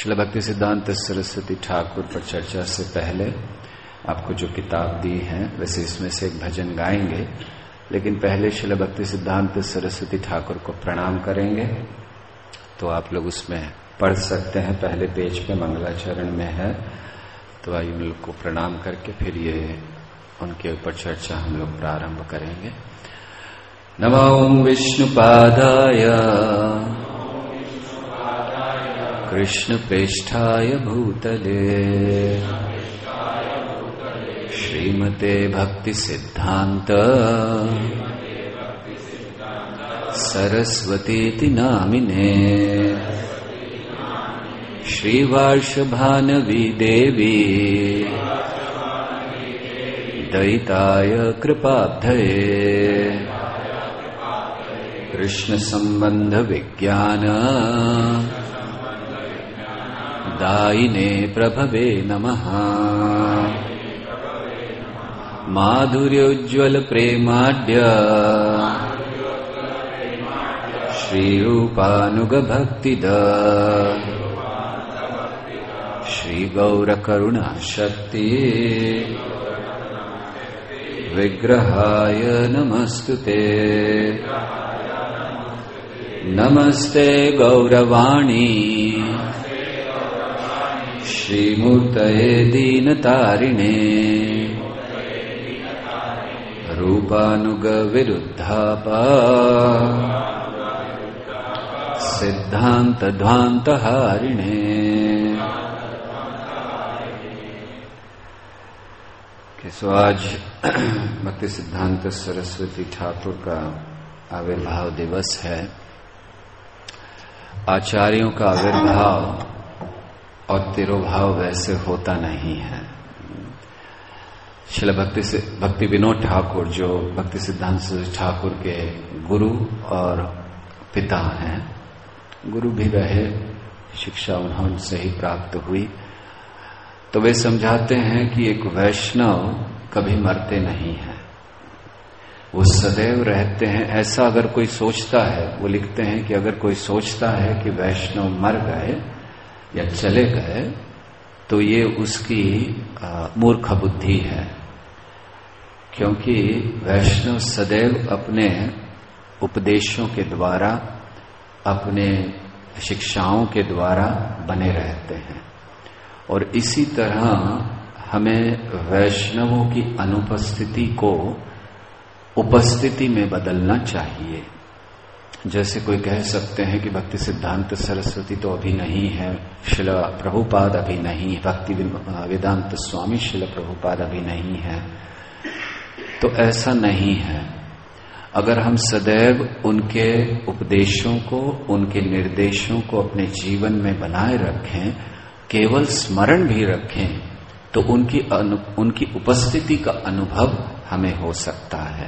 श्रील भक्ति सिद्धांत सरस्वती ठाकुर पर चर्चा से पहले आपको जो किताब दी है वैसे इसमें से एक भजन गाएंगे, लेकिन पहले श्रील भक्ति सिद्धांत सरस्वती ठाकुर को प्रणाम करेंगे। तो आप लोग उसमें पढ़ सकते हैं, पहले पेज पे मंगलाचरण में है। तो आइए उन लोग को प्रणाम करके फिर ये उनके ऊपर चर्चा हम लोग प्रारंभ करेंगे। नमो विष्णुपादाय कृष्ण प्रेष्ठाय भूतले श्रीमते भक्ति सिद्धांत सरस्वतीति नामिने श्रीवार्षभानवी देवी दयिताय कृपाब्धये कृष्ण संबंध विज्ञान दायिने प्रभवे नमः। माधुर्योज्ज्वल प्रेमाढ्य श्रीरूपानुग भक्तिद श्री गौर करुणा शक्ति विग्रहाय नमस्तुते। नमस्ते गौरवाणी श्रीमूर्तये दीनतारिणे रूपानुग विरुद्धापा सिद्धांत ध्वांत हारिणे। सो आज भक्ति सिद्धांत सरस्वती ठाकुर का आविर्भाव दिवस है। आचार्यों का आविर्भाव और तिरोभाव वैसे होता नहीं है। श्रील भक्ति विनोद ठाकुर जो भक्ति सिद्धांत ठाकुर के गुरु और पिता हैं, गुरु भी रहे, शिक्षा उन्होंने ही प्राप्त हुई, तो वे समझाते हैं कि एक वैष्णव कभी मरते नहीं है, वो सदैव रहते हैं। ऐसा अगर कोई सोचता है, वो लिखते हैं कि अगर कोई सोचता है कि वैष्णव मर गए या चले गए तो ये उसकी मूर्ख बुद्धि है, क्योंकि वैष्णव सदैव अपने उपदेशों के द्वारा, अपने शिक्षाओं के द्वारा बने रहते हैं। और इसी तरह हमें वैष्णवों की अनुपस्थिति को उपस्थिति में बदलना चाहिए। जैसे कोई कह सकते हैं कि भक्ति सिद्धांत सरस्वती तो अभी नहीं है, श्रील प्रभुपाद अभी नहीं है, भक्ति वेदांत स्वामी श्रील प्रभुपाद अभी नहीं है, तो ऐसा नहीं है। अगर हम सदैव उनके उपदेशों को, उनके निर्देशों को अपने जीवन में बनाए रखें, केवल स्मरण भी रखें, तो उनकी उपस्थिति का अनुभव हमें हो सकता है।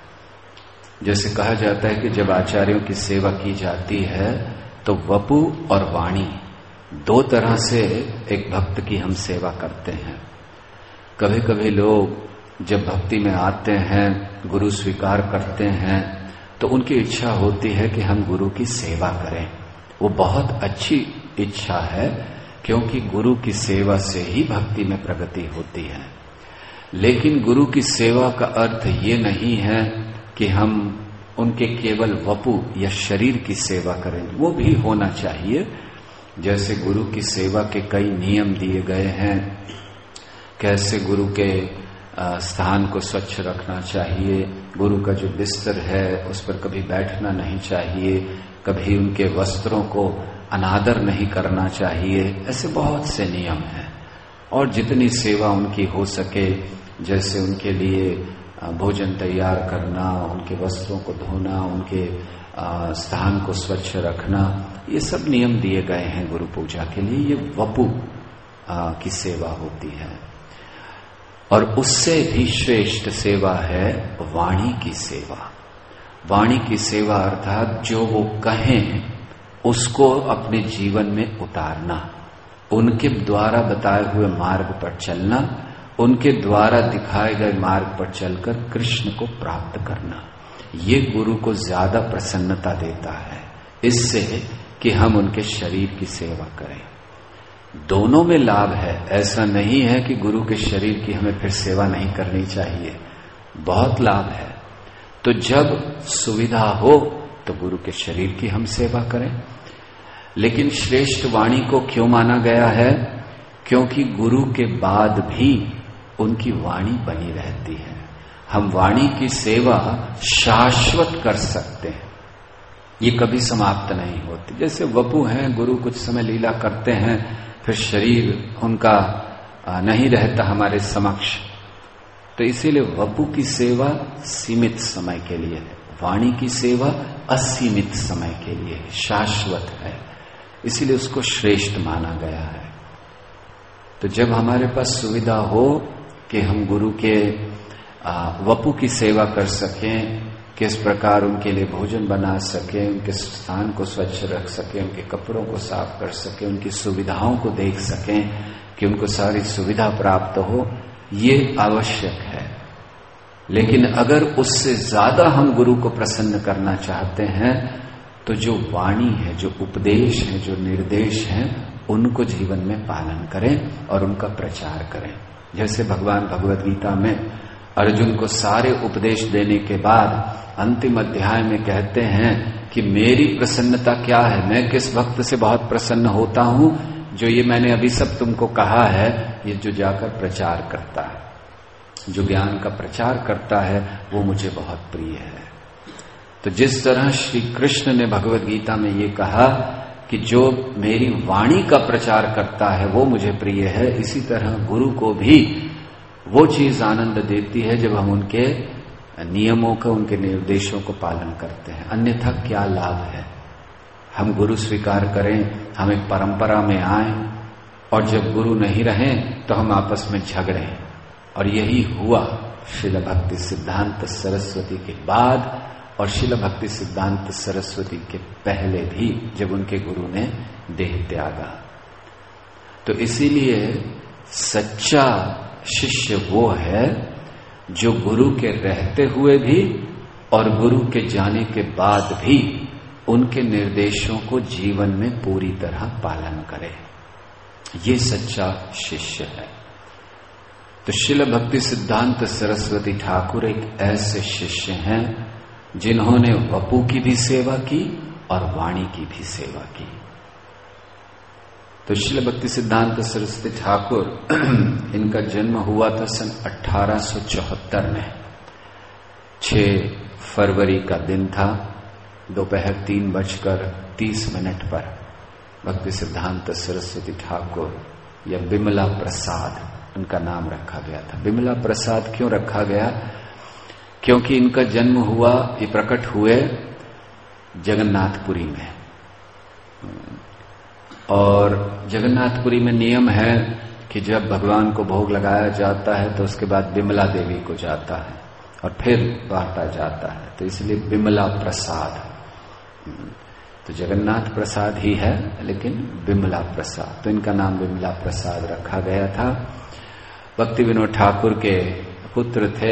जैसे कहा जाता है कि जब आचार्यों की सेवा की जाती है तो वपु और वाणी दो तरह से एक भक्त की हम सेवा करते हैं। कभी कभी लोग जब भक्ति में आते हैं, गुरु स्वीकार करते हैं, तो उनकी इच्छा होती है कि हम गुरु की सेवा करें। वो बहुत अच्छी इच्छा है, क्योंकि गुरु की सेवा से ही भक्ति में प्रगति होती है। लेकिन गुरु की सेवा का अर्थ ये नहीं है कि हम उनके केवल वपु या शरीर की सेवा करें, वो भी होना चाहिए। जैसे गुरु की सेवा के कई नियम दिए गए हैं, कैसे गुरु के स्थान को स्वच्छ रखना चाहिए, गुरु का जो बिस्तर है उस पर कभी बैठना नहीं चाहिए, कभी उनके वस्त्रों को अनादर नहीं करना चाहिए, ऐसे बहुत से नियम हैं। और जितनी सेवा उनकी हो सके, जैसे उनके लिए भोजन तैयार करना, उनके वस्त्रों को धोना, उनके स्थान को स्वच्छ रखना, ये सब नियम दिए गए हैं गुरु पूजा के लिए। ये वपु की सेवा होती है। और उससे भी श्रेष्ठ सेवा है वाणी की सेवा। वाणी की सेवा अर्थात जो वो कहें उसको अपने जीवन में उतारना, उनके द्वारा बताए हुए मार्ग पर चलना, उनके द्वारा दिखाए गए मार्ग पर चलकर कृष्ण को प्राप्त करना। ये गुरु को ज्यादा प्रसन्नता देता है इससे कि हम उनके शरीर की सेवा करें। दोनों में लाभ है। ऐसा नहीं है कि गुरु के शरीर की हमें फिर सेवा नहीं करनी चाहिए, बहुत लाभ है। तो जब सुविधा हो तो गुरु के शरीर की हम सेवा करें। लेकिन श्रेष्ठ वाणी को क्यों माना गया है? क्योंकि गुरु के बाद भी उनकी वाणी बनी रहती है। हम वाणी की सेवा शाश्वत कर सकते हैं, ये कभी समाप्त नहीं होती। जैसे वपु हैं, गुरु कुछ समय लीला करते हैं, फिर शरीर उनका नहीं रहता हमारे समक्ष, तो इसीलिए वपु की सेवा सीमित समय के लिए है, वाणी की सेवा असीमित समय के लिए है, शाश्वत है, इसीलिए उसको श्रेष्ठ माना गया है। तो जब हमारे पास सुविधा हो कि हम गुरु के वपु की सेवा कर सकें, किस प्रकार उनके लिए भोजन बना सकें, उनके स्थान को स्वच्छ रख सकें, उनके कपड़ों को साफ कर सकें, उनकी सुविधाओं को देख सकें कि उनको सारी सुविधा प्राप्त हो, ये आवश्यक है। लेकिन अगर उससे ज्यादा हम गुरु को प्रसन्न करना चाहते हैं तो जो वाणी है, जो उपदेश है, जो निर्देश है, उनको जीवन में पालन करें और उनका प्रचार करें। जैसे भगवान भगवद गीता में अर्जुन को सारे उपदेश देने के बाद अंतिम अध्याय में कहते हैं कि मेरी प्रसन्नता क्या है, मैं किस भक्त से बहुत प्रसन्न होता हूं, जो ये मैंने अभी सब तुमको कहा है, ये जो जाकर प्रचार करता है, जो ज्ञान का प्रचार करता है, वो मुझे बहुत प्रिय है। तो जिस तरह श्री कृष्ण ने भगवद गीता में ये कहा कि जो मेरी वाणी का प्रचार करता है वो मुझे प्रिय है, इसी तरह गुरु को भी वो चीज आनंद देती है जब हम उनके नियमों का, उनके निर्देशों को पालन करते हैं। अन्यथा क्या लाभ है? हम गुरु स्वीकार करें, हम एक परंपरा में आए और जब गुरु नहीं रहें तो हम आपस में झगड़ें। और यही हुआ श्रील भक्ति सिद्धांत सरस्वती के बाद और श्रील भक्ति सिद्धांत सरस्वती के पहले भी, जब उनके गुरु ने देह त्यागा। तो इसीलिए सच्चा शिष्य वो है जो गुरु के रहते हुए भी और गुरु के जाने के बाद भी उनके निर्देशों को जीवन में पूरी तरह पालन करे, ये सच्चा शिष्य है। तो श्रील भक्ति सिद्धांत सरस्वती ठाकुर एक ऐसे शिष्य हैं जिन्होंने वपु की भी सेवा की और वाणी की भी सेवा की। तो श्रील भक्ति सिद्धांत सरस्वती ठाकुर इनका जन्म हुआ था सन 1874 में। 6 फरवरी का दिन था, दोपहर 3:30 पर भक्ति सिद्धांत सरस्वती ठाकुर या बिमला प्रसाद उनका नाम रखा गया था। बिमला प्रसाद क्यों रखा गया? क्योंकि इनका जन्म हुआ, ये प्रकट हुए जगन्नाथपुरी में, और जगन्नाथपुरी में नियम है कि जब भगवान को भोग लगाया जाता है तो उसके बाद बिमला देवी को जाता है और फिर बांटा जाता है, तो इसलिए बिमला प्रसाद। तो जगन्नाथ प्रसाद ही है लेकिन बिमला प्रसाद, तो इनका नाम बिमला प्रसाद रखा गया था। भक्ति विनोद ठाकुर के पुत्र थे।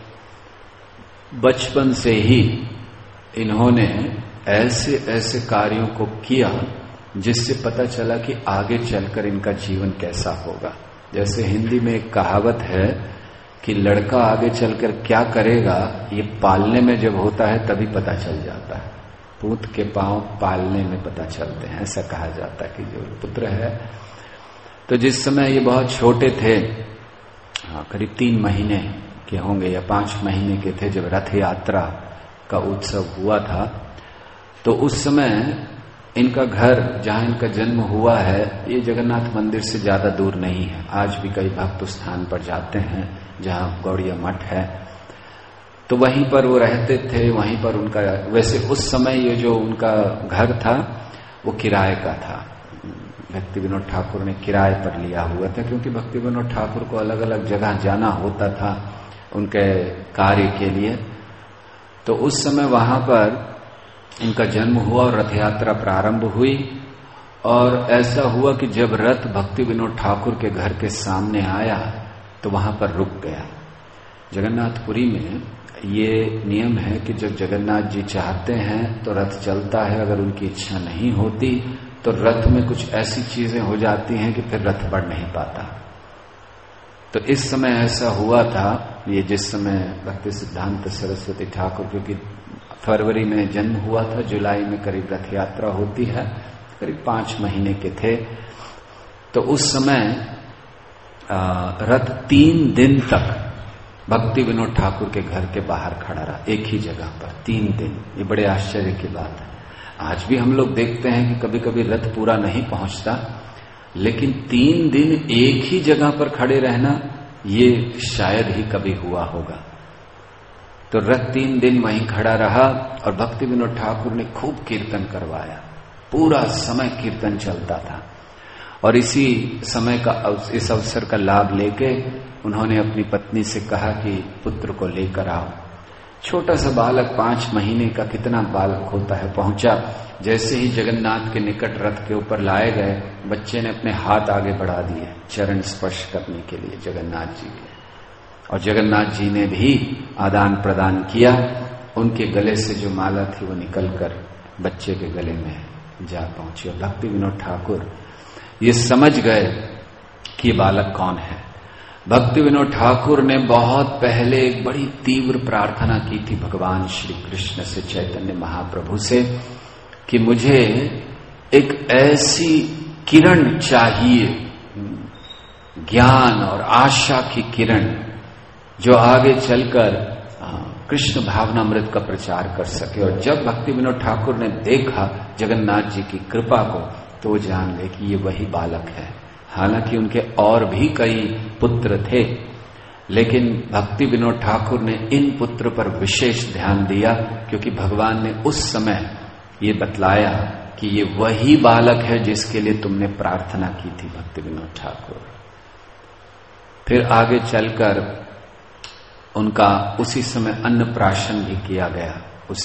बचपन से ही इन्होंने ऐसे ऐसे कार्यों को किया जिससे पता चला कि आगे चलकर इनका जीवन कैसा होगा। जैसे हिंदी में एक कहावत है कि लड़का आगे चलकर क्या करेगा ये पालने में जब होता है तभी पता चल जाता है, पूत के पांव पालने में पता चलते हैं, ऐसा कहा जाता है कि जो पुत्र है। तो जिस समय ये बहुत छोटे थे, करीब 3 महीने के होंगे या 5 महीने के थे, जब रथ यात्रा का उत्सव हुआ था, तो उस समय इनका घर जहां इनका जन्म हुआ है ये जगन्नाथ मंदिर से ज्यादा दूर नहीं है। आज भी कई भक्त उस स्थान पर जाते हैं जहां गौड़िया मठ है, तो वहीं पर वो रहते थे। वहीं पर उनका, वैसे उस समय ये जो उनका घर था वो किराए का था, भक्ति विनोद ठाकुर ने किराए पर लिया हुआ था, क्योंकि भक्ति विनोद ठाकुर को अलग अलग जगह जाना होता था उनके कार्य के लिए। तो उस समय वहां पर इनका जन्म हुआ और रथ यात्रा प्रारंभ हुई, और ऐसा हुआ कि जब रथ भक्ति विनोद ठाकुर के घर के सामने आया तो वहां पर रुक गया। जगन्नाथपुरी में ये नियम है कि जब जगन्नाथ जी चाहते हैं तो रथ चलता है, अगर उनकी इच्छा नहीं होती तो रथ में कुछ ऐसी चीजें हो जाती हैं कि फिर रथ बढ़ नहीं पाता। तो इस समय ऐसा हुआ था, ये जिस समय भक्ति सिद्धांत सरस्वती ठाकुर, क्योंकि फरवरी में जन्म हुआ था, जुलाई में करीब रथ यात्रा होती है, करीब 5 महीने के थे। तो उस समय रथ 3 दिन तक भक्ति विनोद ठाकुर के घर के बाहर खड़ा रहा, एक ही जगह पर 3 दिन। ये बड़े आश्चर्य की बात है। आज भी हम लोग देखते हैं कि कभी कभी रथ पूरा नहीं पहुंचता, लेकिन 3 दिन एक ही जगह पर खड़े रहना ये शायद ही कभी हुआ होगा। तो रथ 3 दिन वहीं खड़ा रहा और भक्ति विनोद ठाकुर ने खूब कीर्तन करवाया, पूरा समय कीर्तन चलता था। और इसी समय का, इस अवसर का लाभ लेके उन्होंने अपनी पत्नी से कहा कि पुत्र को लेकर आओ। छोटा सा बालक 5 महीने का, कितना बालक होता है, पहुंचा। जैसे ही जगन्नाथ के निकट रथ के ऊपर लाए गए, बच्चे ने अपने हाथ आगे बढ़ा दिए चरण स्पर्श करने के लिए जगन्नाथ जी के, और जगन्नाथ जी ने भी आदान प्रदान किया। उनके गले से जो माला थी वो निकलकर बच्चे के गले में जा पहुंची। और भक्ति विनोद ठाकुर ये समझ गए कि ये बालक कौन है। भक्ति विनोद ठाकुर ने बहुत पहले एक बड़ी तीव्र प्रार्थना की थी भगवान श्री कृष्ण से, चैतन्य महाप्रभु से, कि मुझे एक ऐसी किरण चाहिए, ज्ञान और आशा की किरण, जो आगे चलकर कृष्ण भावनामृत का प्रचार कर सके। और जब भक्ति विनोद ठाकुर ने देखा जगन्नाथ जी की कृपा को, तो वो जान गए कि ये वही बालक है। हालांकि उनके और भी कई पुत्र थे, लेकिन भक्ति विनोद ठाकुर ने इन पुत्र पर विशेष ध्यान दिया, क्योंकि भगवान ने उस समय ये बतलाया कि ये वही बालक है जिसके लिए तुमने प्रार्थना की थी भक्ति विनोद ठाकुर। फिर आगे चलकर उनका उसी समय अन्नप्राशन भी किया गया। उस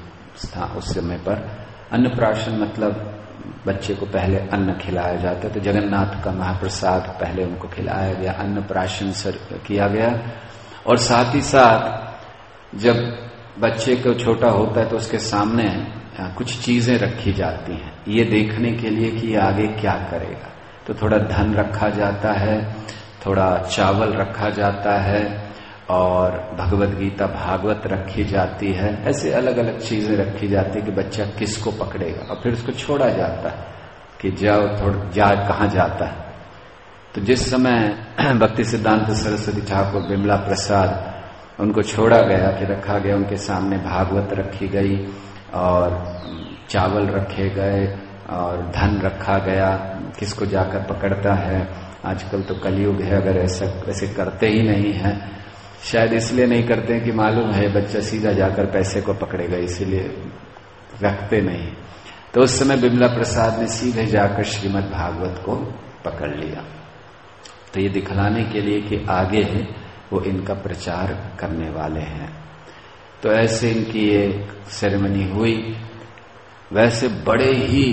समय पर अन्नप्राशन मतलब बच्चे को पहले अन्न खिलाया जाता है, तो जगन्नाथ का महाप्रसाद पहले उनको खिलाया गया, अन्नप्राशन किया गया। और साथ ही साथ जब बच्चे को छोटा होता है तो उसके सामने कुछ चीजें रखी जाती हैं, ये देखने के लिए कि ये आगे क्या करेगा। तो थोड़ा धन रखा जाता है, थोड़ा चावल रखा जाता है, और भगवत गीता भागवत रखी जाती है। ऐसे अलग अलग चीजें रखी जाती है कि बच्चा किसको पकड़ेगा, और फिर उसको छोड़ा जाता है कि जाओ, थोड़ा जा कहाँ जाता है। तो जिस समय भक्ति सिद्धांत सरस्वती ठाकुर बिमला प्रसाद, उनको छोड़ा गया कि रखा गया, उनके सामने भागवत रखी गई और चावल रखे गए और धन रखा गया। किसको जाकर पकड़ता है, आजकल तो कलयुग है, अगर ऐसे करते ही नहीं है, शायद इसलिए नहीं करते हैं कि मालूम है बच्चा सीधा जाकर पैसे को पकड़ेगा, इसीलिए रखते नहीं। तो उस समय बिमला प्रसाद ने सीधे जाकर श्रीमद् भागवत को पकड़ लिया। तो ये दिखलाने के लिए कि आगे वो इनका प्रचार करने वाले हैं। तो ऐसे इनकी एक सेरेमनी हुई। वैसे बड़े ही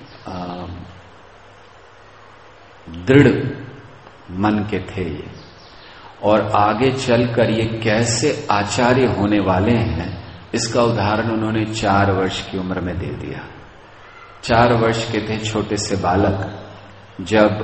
दृढ़ मन के थे ये, और आगे चलकर ये कैसे आचार्य होने वाले हैं, इसका उदाहरण उन्होंने 4 वर्ष की उम्र में दे दिया। 4 वर्ष के थे छोटे से बालक, जब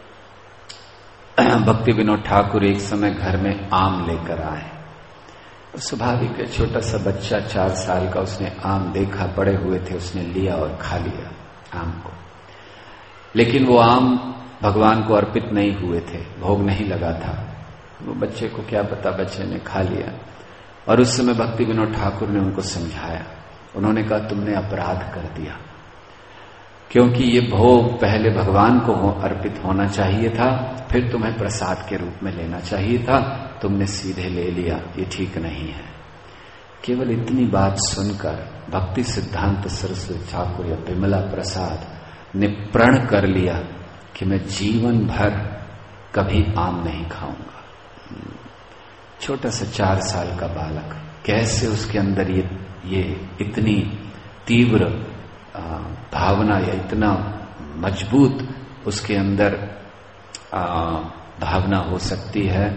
भक्ति विनोद ठाकुर एक समय घर में आम लेकर आए। स्वाभाविक है, छोटा सा बच्चा 4 साल का, उसने आम देखा, पड़े हुए थे, उसने लिया और खा लिया आम को। लेकिन वो आम भगवान को अर्पित नहीं हुए थे, भोग नहीं लगा था। वो बच्चे को क्या पता, बच्चे ने खा लिया। और उस समय भक्ति विनोद ठाकुर ने उनको समझाया। उन्होंने कहा तुमने अपराध कर दिया, क्योंकि ये भोग पहले भगवान को अर्पित होना चाहिए था, फिर तुम्हें प्रसाद के रूप में लेना चाहिए था, तुमने सीधे ले लिया, ये ठीक नहीं है। केवल इतनी बात सुनकर भक्ति सिद्धांत सरस्वती ठाकुर या बिमला प्रसाद ने प्रण कर लिया कि मैं जीवन भर कभी आम नहीं खाऊंगा। छोटा सा 4 साल का बालक, कैसे उसके अंदर ये इतनी तीव्र भावना या इतना मजबूत उसके अंदर भावना हो सकती है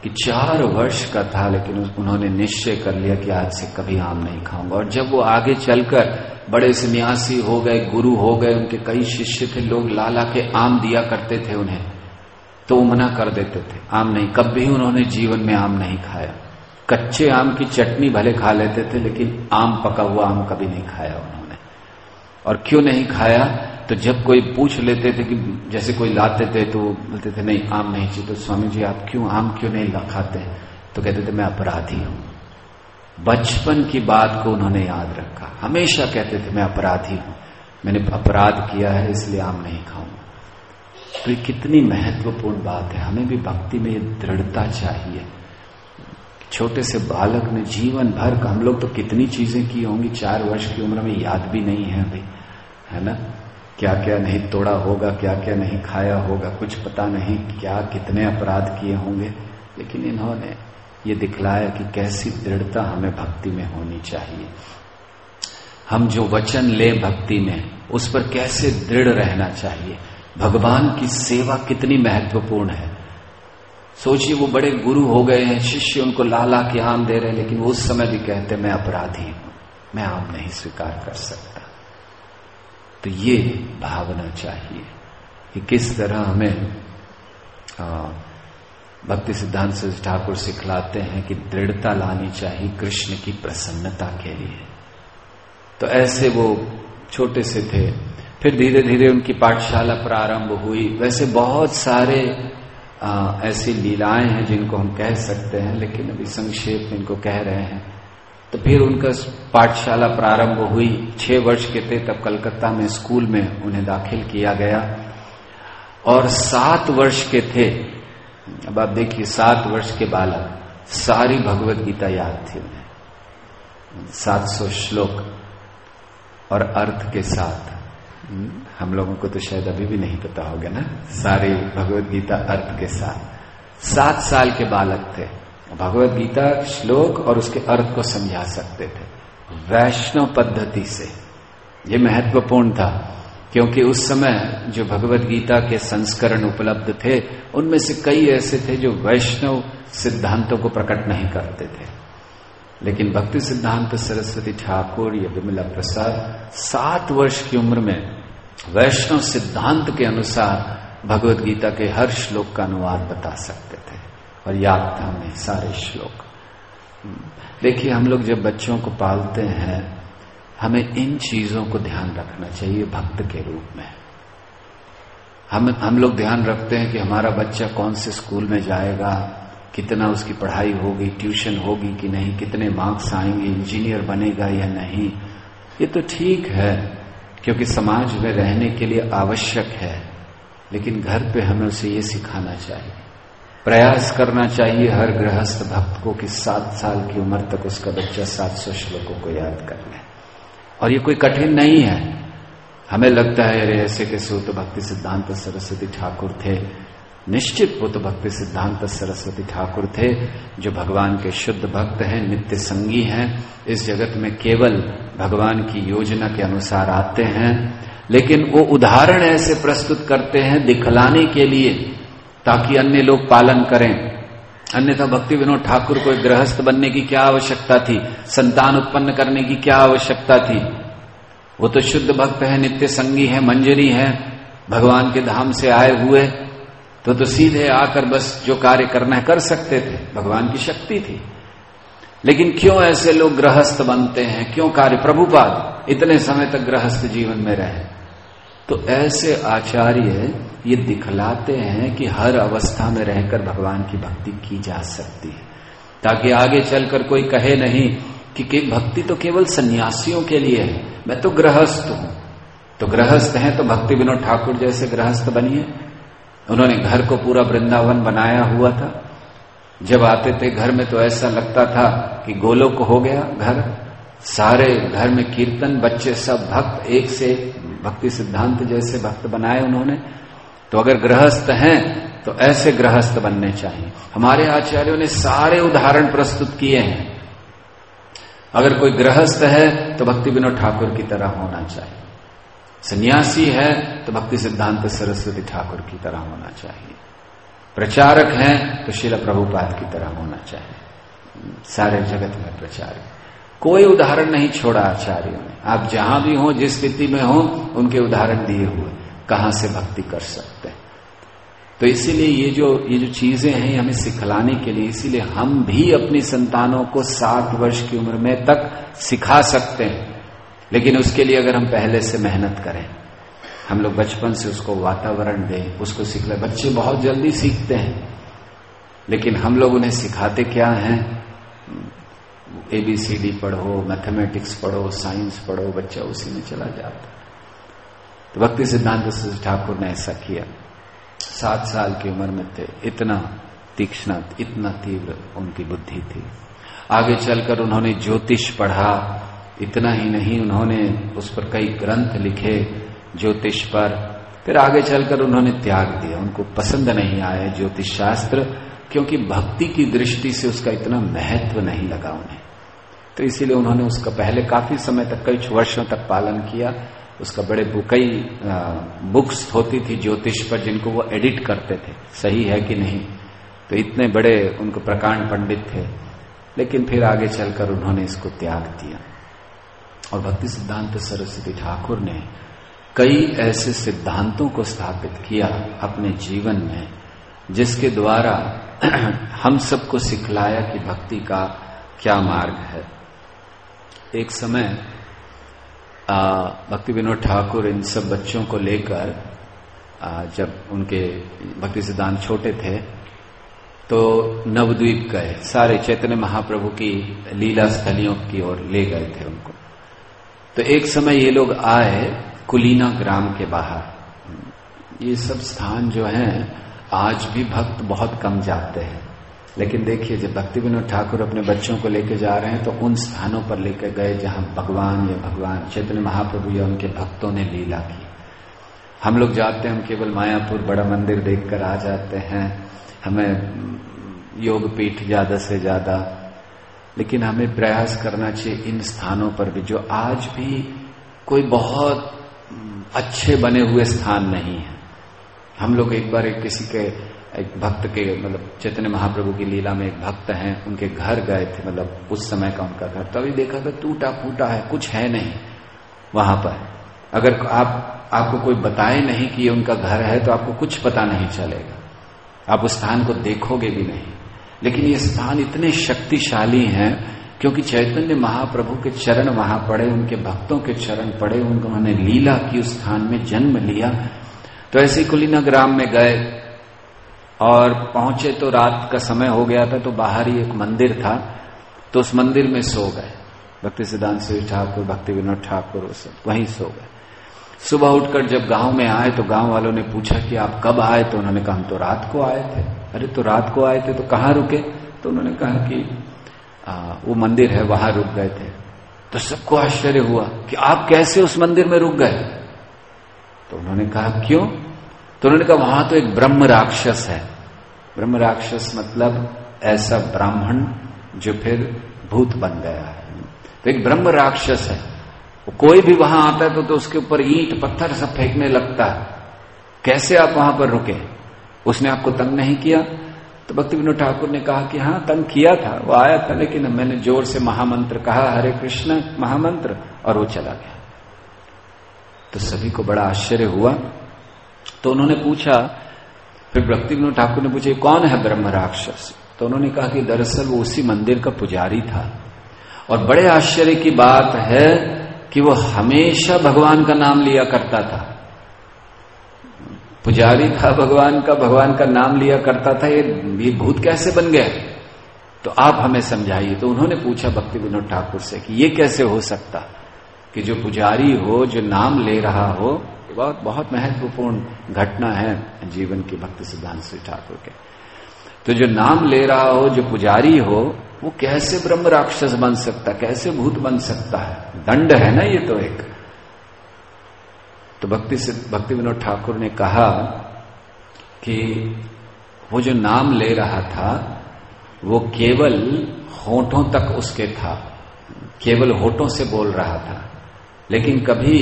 कि 4 वर्ष का था, लेकिन उन्होंने निश्चय कर लिया कि आज से कभी आम नहीं खाऊंगा। और जब वो आगे चलकर बड़े सन्यासी हो गए, गुरु हो गए, उनके कई शिष्य थे, लोग ला के आम दिया करते थे उन्हें, तो वो मना कर देते थे, आम नहीं। कभी उन्होंने जीवन में आम नहीं खाया। कच्चे आम की चटनी भले खा लेते थे, लेकिन आम, पका हुआ आम कभी नहीं खाया उन्होंने। और क्यों नहीं खाया? तो जब कोई पूछ लेते थे कि जैसे कोई लाते थे तो बोलते थे नहीं आम नहीं चाहिए, तो स्वामी जी आप आम क्यों नहीं खाते? तो कहते थे मैं अपराधी हूं। बचपन की बात को उन्होंने याद रखा, हमेशा कहते थे मैं अपराधी हूं, मैंने अपराध किया है इसलिए आम नहीं खाऊंगा। तो ये कितनी महत्वपूर्ण बात है। हमें भी भक्ति में ये दृढ़ता चाहिए। छोटे से बालक ने जीवन भर का, हम लोग तो कितनी चीजें की होंगी 4 वर्ष की उम्र में, याद भी नहीं है अभी, है ना? क्या क्या नहीं तोड़ा होगा, क्या क्या नहीं खाया होगा, कुछ पता नहीं क्या कितने अपराध किए होंगे। लेकिन इन्होंने ये दिखलाया कि कैसी दृढ़ता हमें भक्ति में होनी चाहिए। हम जो वचन ले भक्ति में, उस पर कैसे दृढ़ रहना चाहिए। भगवान की सेवा कितनी महत्वपूर्ण है। सोचिए वो बड़े गुरु हो गए हैं, शिष्य उनको ला के आम दे रहे हैं, लेकिन वो उस समय भी कहते मैं अपराधी हूं, मैं आम नहीं स्वीकार कर सकता। तो ये भावना चाहिए कि किस तरह हमें भक्ति सिद्धांत सरस्वती ठाकुर सिखलाते हैं कि दृढ़ता लानी चाहिए कृष्ण की प्रसन्नता के लिए। तो ऐसे वो छोटे से थे, फिर धीरे धीरे उनकी पाठशाला प्रारंभ हुई। वैसे बहुत सारे ऐसी लीलाएं हैं जिनको हम कह सकते हैं, लेकिन अभी संक्षेप में इनको कह रहे हैं। तो फिर उनका पाठशाला प्रारंभ हुई। 6 वर्ष के थे तब कलकत्ता में स्कूल में उन्हें दाखिल किया गया, और 7 वर्ष के थे। अब आप देखिए 7 वर्ष के बालक, सारी भगवत गीता याद थी उन्हें, 700 श्लोक और अर्थ के साथ। हम लोगों को तो शायद अभी भी नहीं पता होगा ना, सारी भगवत गीता अर्थ के साथ। 7 साल के बालक थे, भगवत गीता श्लोक और उसके अर्थ को समझा सकते थे वैष्णव पद्धति से। ये महत्वपूर्ण था, क्योंकि उस समय जो भगवत गीता के संस्करण उपलब्ध थे, उनमें से कई ऐसे थे जो वैष्णव सिद्धांतों को प्रकट नहीं करते थे। लेकिन भक्ति सिद्धांत सरस्वती ठाकुर या विमला प्रसाद 7 वर्ष की उम्र में वैष्णव सिद्धांत के अनुसार भगवत गीता के हर श्लोक का अनुवाद बता सकते थे, और याद था हमें सारे श्लोक। देखिए हम लोग जब बच्चों को पालते हैं, हमें इन चीजों को ध्यान रखना चाहिए भक्त के रूप में। हम लोग ध्यान रखते हैं कि हमारा बच्चा कौन से स्कूल में जाएगा, कितना उसकी पढ़ाई होगी, ट्यूशन होगी कि नहीं, कितने मार्क्स आएंगे, इंजीनियर बनेगा या नहीं। ये तो ठीक है, क्योंकि समाज में रहने के लिए आवश्यक है, लेकिन घर पे हमें उसे ये सिखाना चाहिए, प्रयास करना चाहिए हर गृहस्थ भक्त को कि 7 साल की उम्र तक उसका बच्चा 700 श्लोकों को याद कर ले। और ये कोई कठिन नहीं है। हमें लगता है अरे ऐसे कैसे, वो तो भक्ति सिद्धांत सरस्वती ठाकुर थे। निश्चित वो तो भक्ति सिद्धांत सरस्वती ठाकुर थे, जो भगवान के शुद्ध भक्त हैं, नित्य संगी हैं, इस जगत में केवल भगवान की योजना के अनुसार आते हैं। लेकिन वो उदाहरण ऐसे प्रस्तुत करते हैं दिखलाने के लिए, ताकि अन्य लोग पालन करें। अन्यथा भक्ति विनोद ठाकुर को एक गृहस्थ बनने की क्या आवश्यकता थी, संतान उत्पन्न करने की क्या आवश्यकता थी? वो तो शुद्ध भक्त है, नित्य संगी है, मंजरी है, भगवान के धाम से आए हुए, तो सीधे आकर बस जो कार्य करना है कर सकते थे, भगवान की शक्ति थी। लेकिन क्यों ऐसे लोग गृहस्थ बनते हैं, क्यों कार्य? प्रभुपाद इतने समय तक गृहस्थ जीवन में रहे। तो ऐसे आचार्य ये दिखलाते हैं कि हर अवस्था में रहकर भगवान की भक्ति की जा सकती है, ताकि आगे चलकर कोई कहे नहीं कि भक्ति तो केवल सन्यासियों के लिए है, मैं तो गृहस्थ हूं। तो गृहस्थ हैं तो भक्ति विनोद ठाकुर जैसे गृहस्थ बनिए। उन्होंने घर को पूरा वृंदावन बनाया हुआ था। जब आते थे घर में तो ऐसा लगता था कि गोलोक हो गया घर। सारे घर में कीर्तन, बच्चे सब भक्त, एक से भक्ति सिद्धांत जैसे भक्त बनाए उन्होंने। तो अगर गृहस्थ हैं तो ऐसे गृहस्थ बनने चाहिए। हमारे आचार्यों ने सारे उदाहरण प्रस्तुत किए हैं। अगर कोई गृहस्थ है तो भक्ति विनोद ठाकुर की तरह होना चाहिए, सन्यासी है तो भक्ति सिद्धांत सरस्वती ठाकुर की तरह होना चाहिए। प्रचारक हैं तो श्रील प्रभुपाद की तरह होना चाहिए, सारे जगत में प्रचारक। कोई उदाहरण नहीं छोड़ा आचार्यों ने। आप जहां भी हो, जिस स्थिति में हो, उनके उदाहरण दिए हुए कहां से भक्ति कर सकते हैं। तो इसीलिए ये जो चीजें हैं हमें सिखलाने के लिए, इसीलिए हम भी अपनी संतानों को 7 वर्ष की उम्र में तक सिखा सकते हैं, लेकिन उसके लिए अगर हम पहले से मेहनत करें, हम लोग बचपन से उसको वातावरण दें, उसको सिखलाएं। बच्चे बहुत जल्दी सीखते हैं, लेकिन हम लोग उन्हें सिखाते क्या हैं? ABCD पढ़ो, मैथमेटिक्स पढ़ो, साइंस पढ़ो, बच्चा उसी में चला जाता। तो भक्ति सिद्धांत सरस्वती ठाकुर ने ऐसा किया। 7 साल की उम्र में थे, इतना तीक्ष्ण, इतना तीव्र उनकी बुद्धि थी। आगे चलकर उन्होंने ज्योतिष पढ़ा। इतना ही नहीं, उन्होंने उस पर कई ग्रंथ लिखे ज्योतिष पर। फिर आगे चलकर उन्होंने त्याग दिया, उनको पसंद नहीं आया ज्योतिष शास्त्र, क्योंकि भक्ति की दृष्टि से उसका इतना महत्व नहीं लगा उन्हें। तो इसीलिए उन्होंने उसका पहले काफी समय तक, कई वर्षों तक पालन किया। उसका कई बुक्स होती थी ज्योतिष पर, जिनको वो एडिट करते थे, सही है कि नहीं। तो इतने बड़े उनको प्रकांड पंडित थे, लेकिन फिर आगे चलकर उन्होंने इसको त्याग दिया। और भक्ति सिद्धांत सरस्वती ठाकुर ने कई ऐसे सिद्धांतों को स्थापित किया अपने जीवन में, जिसके द्वारा हम सबको सिखलाया कि भक्ति का क्या मार्ग है। एक समय भक्ति विनोद ठाकुर इन सब बच्चों को लेकर, जब उनके भक्ति सिद्धांत छोटे थे, तो नवद्वीप गए। सारे चैतन्य महाप्रभु की लीला स्थलियों की ओर ले गए थे उनको। तो एक समय ये लोग आए कुलीना ग्राम के बाहर। ये सब स्थान जो हैं आज भी भक्त बहुत कम जाते हैं, लेकिन देखिए जब भक्ति विनोद ठाकुर अपने बच्चों को लेकर जा रहे हैं तो उन स्थानों पर लेकर गए जहां भगवान चैतन्य महाप्रभु या उनके भक्तों ने लीला की। हम लोग जाते हैं, हम केवल मायापुर बड़ा मंदिर देखकर आ जाते हैं, हमें योग पीठ ज्यादा से ज्यादा, लेकिन हमें प्रयास करना चाहिए इन स्थानों पर भी, जो आज भी कोई बहुत अच्छे बने हुए स्थान नहीं है। हम लोग एक बार किसी के, एक भक्त के, मतलब चैतन्य महाप्रभु की लीला में एक भक्त हैं, उनके घर गए थे, मतलब उस समय का उनका घर। तभी देखा था टूटा फूटा है, कुछ है नहीं वहां पर। अगर आपको कोई बताए नहीं कि ये उनका घर है तो आपको कुछ पता नहीं चलेगा, आप उस स्थान को देखोगे भी नहीं। लेकिन ये स्थान इतने शक्तिशाली हैं क्योंकि चैतन्य महाप्रभु के चरण वहां पड़े, उनके भक्तों के चरण पड़े, उन्होंने लीला की, उस स्थान में जन्म लिया। तो ऐसे कुलीना ग्राम में गए और पहुंचे तो रात का समय हो गया था, तो बाहर ही एक मंदिर था, तो उस मंदिर में सो गए। भक्ति सिद्धांत सरस्वती ठाकुर, भक्ति विनोद ठाकुर वहीं सो गए। सुबह उठकर जब गांव में आए तो गांव वालों ने पूछा कि आप कब आए? तो उन्होंने कहा हम तो रात को आए थे। अरे तो रात को आए थे तो कहाँ रुके? तो उन्होंने कहा कि वो मंदिर है वहां रुक गए थे। तो सबको आश्चर्य हुआ कि आप कैसे उस मंदिर में रुक गए? तो उन्होंने कहा क्यों? तो उन्होंने कहा वहां तो एक ब्रह्म राक्षस है। ब्रह्म राक्षस मतलब ऐसा ब्राह्मण जो फिर भूत बन गया है। तो एक ब्रह्म राक्षस है, कोई भी वहां आता है तो उसके ऊपर ईंट पत्थर सब फेंकने लगता है। कैसे आप वहां पर रुके? उसने आपको तंग नहीं किया? तो भक्ति विनोद ठाकुर ने कहा कि हाँ तंग किया था, वो आया था, लेकिन मैंने जोर से महामंत्र कहा, हरे कृष्ण महामंत्र, और वो चला गया। तो सभी को बड़ा आश्चर्य हुआ। तो उन्होंने पूछा, फिर भक्ति विनोद ठाकुर ने पूछा कौन है ब्रह्म राक्षस? तो उन्होंने कहा कि दरअसल वो उसी मंदिर का पुजारी था, और बड़े आश्चर्य की बात है कि वो हमेशा भगवान का नाम लिया करता था। पुजारी था भगवान का नाम लिया करता था। ये भूत कैसे बन गया? तो आप हमें समझाइए। तो उन्होंने पूछा भक्ति विनोद ठाकुर से कि ये कैसे हो सकता कि जो पुजारी हो, जो नाम ले रहा हो, बहुत बहुत महत्वपूर्ण घटना है जीवन की भक्ति सिद्धांत सरस्वती ठाकुर के। तो जो नाम ले रहा हो, जो पुजारी हो, वो कैसे ब्रह्म राक्षस बन सकता, कैसे भूत बन सकता है? दंड है ना ये तो एक। तो भक्ति विनोद ठाकुर ने कहा कि वो जो नाम ले रहा था वो केवल होठों तक उसके था, केवल होठों से बोल रहा था, लेकिन कभी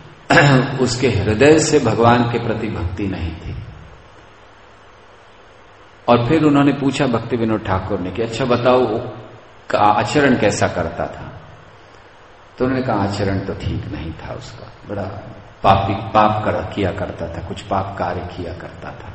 उसके हृदय से भगवान के प्रति भक्ति नहीं थी। और फिर उन्होंने पूछा भक्ति विनोद ठाकुर ने कि अच्छा बताओ का आचरण कैसा करता था। तो उन्होंने कहा आचरण तो ठीक नहीं था उसका, बड़ा पाप किया करता था, कुछ पाप कार्य किया करता था,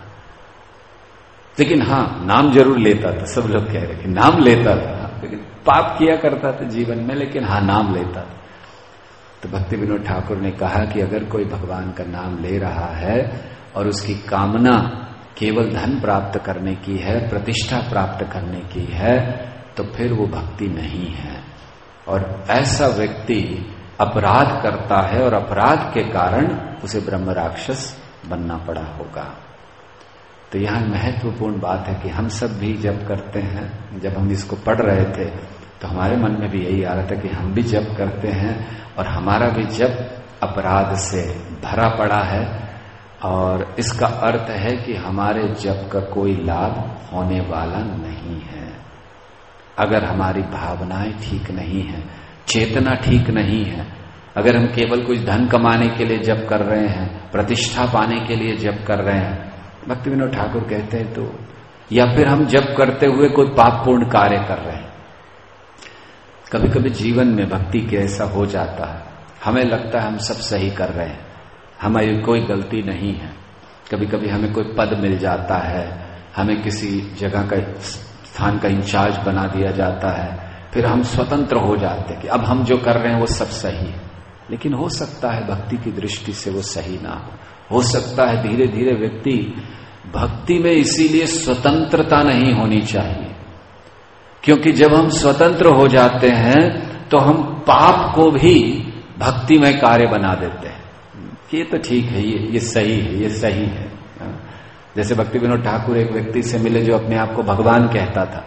लेकिन हाँ नाम जरूर लेता था। सब लोग कह रहे कि नाम लेता था, लेकिन पाप किया करता था जीवन में, लेकिन हाँ नाम लेता था। तो भक्ति विनोद ठाकुर ने कहा कि अगर कोई भगवान का नाम ले रहा है और उसकी कामना केवल धन प्राप्त करने की है, प्रतिष्ठा प्राप्त करने की है, तो फिर वो भक्ति नहीं है, और ऐसा व्यक्ति अपराध करता है और अपराध के कारण उसे ब्रह्म राक्षस बनना पड़ा होगा। तो यहां महत्वपूर्ण बात है कि हम सब भी जप करते हैं। जब हम इसको पढ़ रहे थे तो हमारे मन में भी यही आ रहा था कि हम भी जप करते हैं और हमारा भी जप अपराध से भरा पड़ा है, और इसका अर्थ है कि हमारे जप का कोई लाभ होने वाला नहीं है। अगर हमारी भावनाएं ठीक नहीं है, चेतना ठीक नहीं है, अगर हम केवल कुछ धन कमाने के लिए जप कर रहे हैं, प्रतिष्ठा पाने के लिए जप कर रहे हैं, भक्ति विनोद ठाकुर कहते हैं, तो या फिर हम जप करते हुए कोई पापपूर्ण कार्य कर रहे हैं। कभी कभी जीवन में भक्ति के ऐसा हो जाता है, हमें लगता है हम सब सही कर रहे हैं, हमारी कोई गलती नहीं है। कभी कभी हमें कोई पद मिल जाता है, हमें किसी जगह का स्थान का इंचार्ज बना दिया जाता है, फिर हम स्वतंत्र हो जाते हैं कि अब हम जो कर रहे हैं वो सब सही है। लेकिन हो सकता है भक्ति की दृष्टि से वो सही ना हो सकता है धीरे धीरे व्यक्ति भक्ति में इसीलिए स्वतंत्रता नहीं होनी चाहिए, क्योंकि जब हम स्वतंत्र हो जाते हैं तो हम पाप को भी भक्तिमय कार्य बना देते हैं कि ये तो ठीक है, ये सही है, ये सही है। जैसे भक्ति विनोद ठाकुर एक व्यक्ति से मिले जो अपने आप को भगवान कहता था,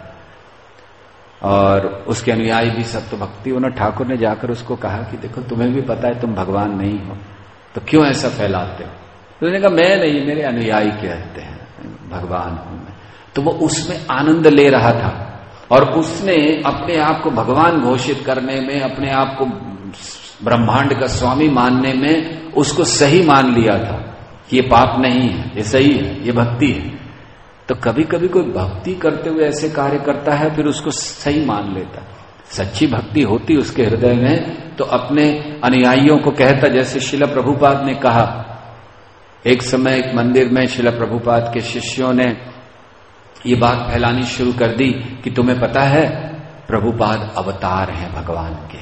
और उसके अनुयायी भी सब। तो भक्ति विनोद ठाकुर ने जाकर उसको कहा कि देखो तुम्हें भी पता है तुम भगवान नहीं हो, तो क्यों ऐसा फैलाते हो? तो उसने कहा मैं नहीं, मेरे अनुयायी कहते हैं भगवान हूं मैं। तो वो उसमें आनंद ले रहा था, और उसने अपने आप को भगवान घोषित करने में, अपने आप को ब्रह्मांड का स्वामी मानने में उसको सही मान लिया था कि ये पाप नहीं है, ये सही है, ये भक्ति है। तो कभी कभी कोई भक्ति करते हुए ऐसे कार्य करता है, फिर उसको सही मान लेता। सच्ची भक्ति होती उसके हृदय में तो अपने अनुयायियों को कहता, जैसे श्रील प्रभुपाद ने कहा, एक समय एक मंदिर में श्रील प्रभुपाद के शिष्यों ने ये बात फैलानी शुरू कर दी कि तुम्हें पता है प्रभुपाद अवतार हैं भगवान के।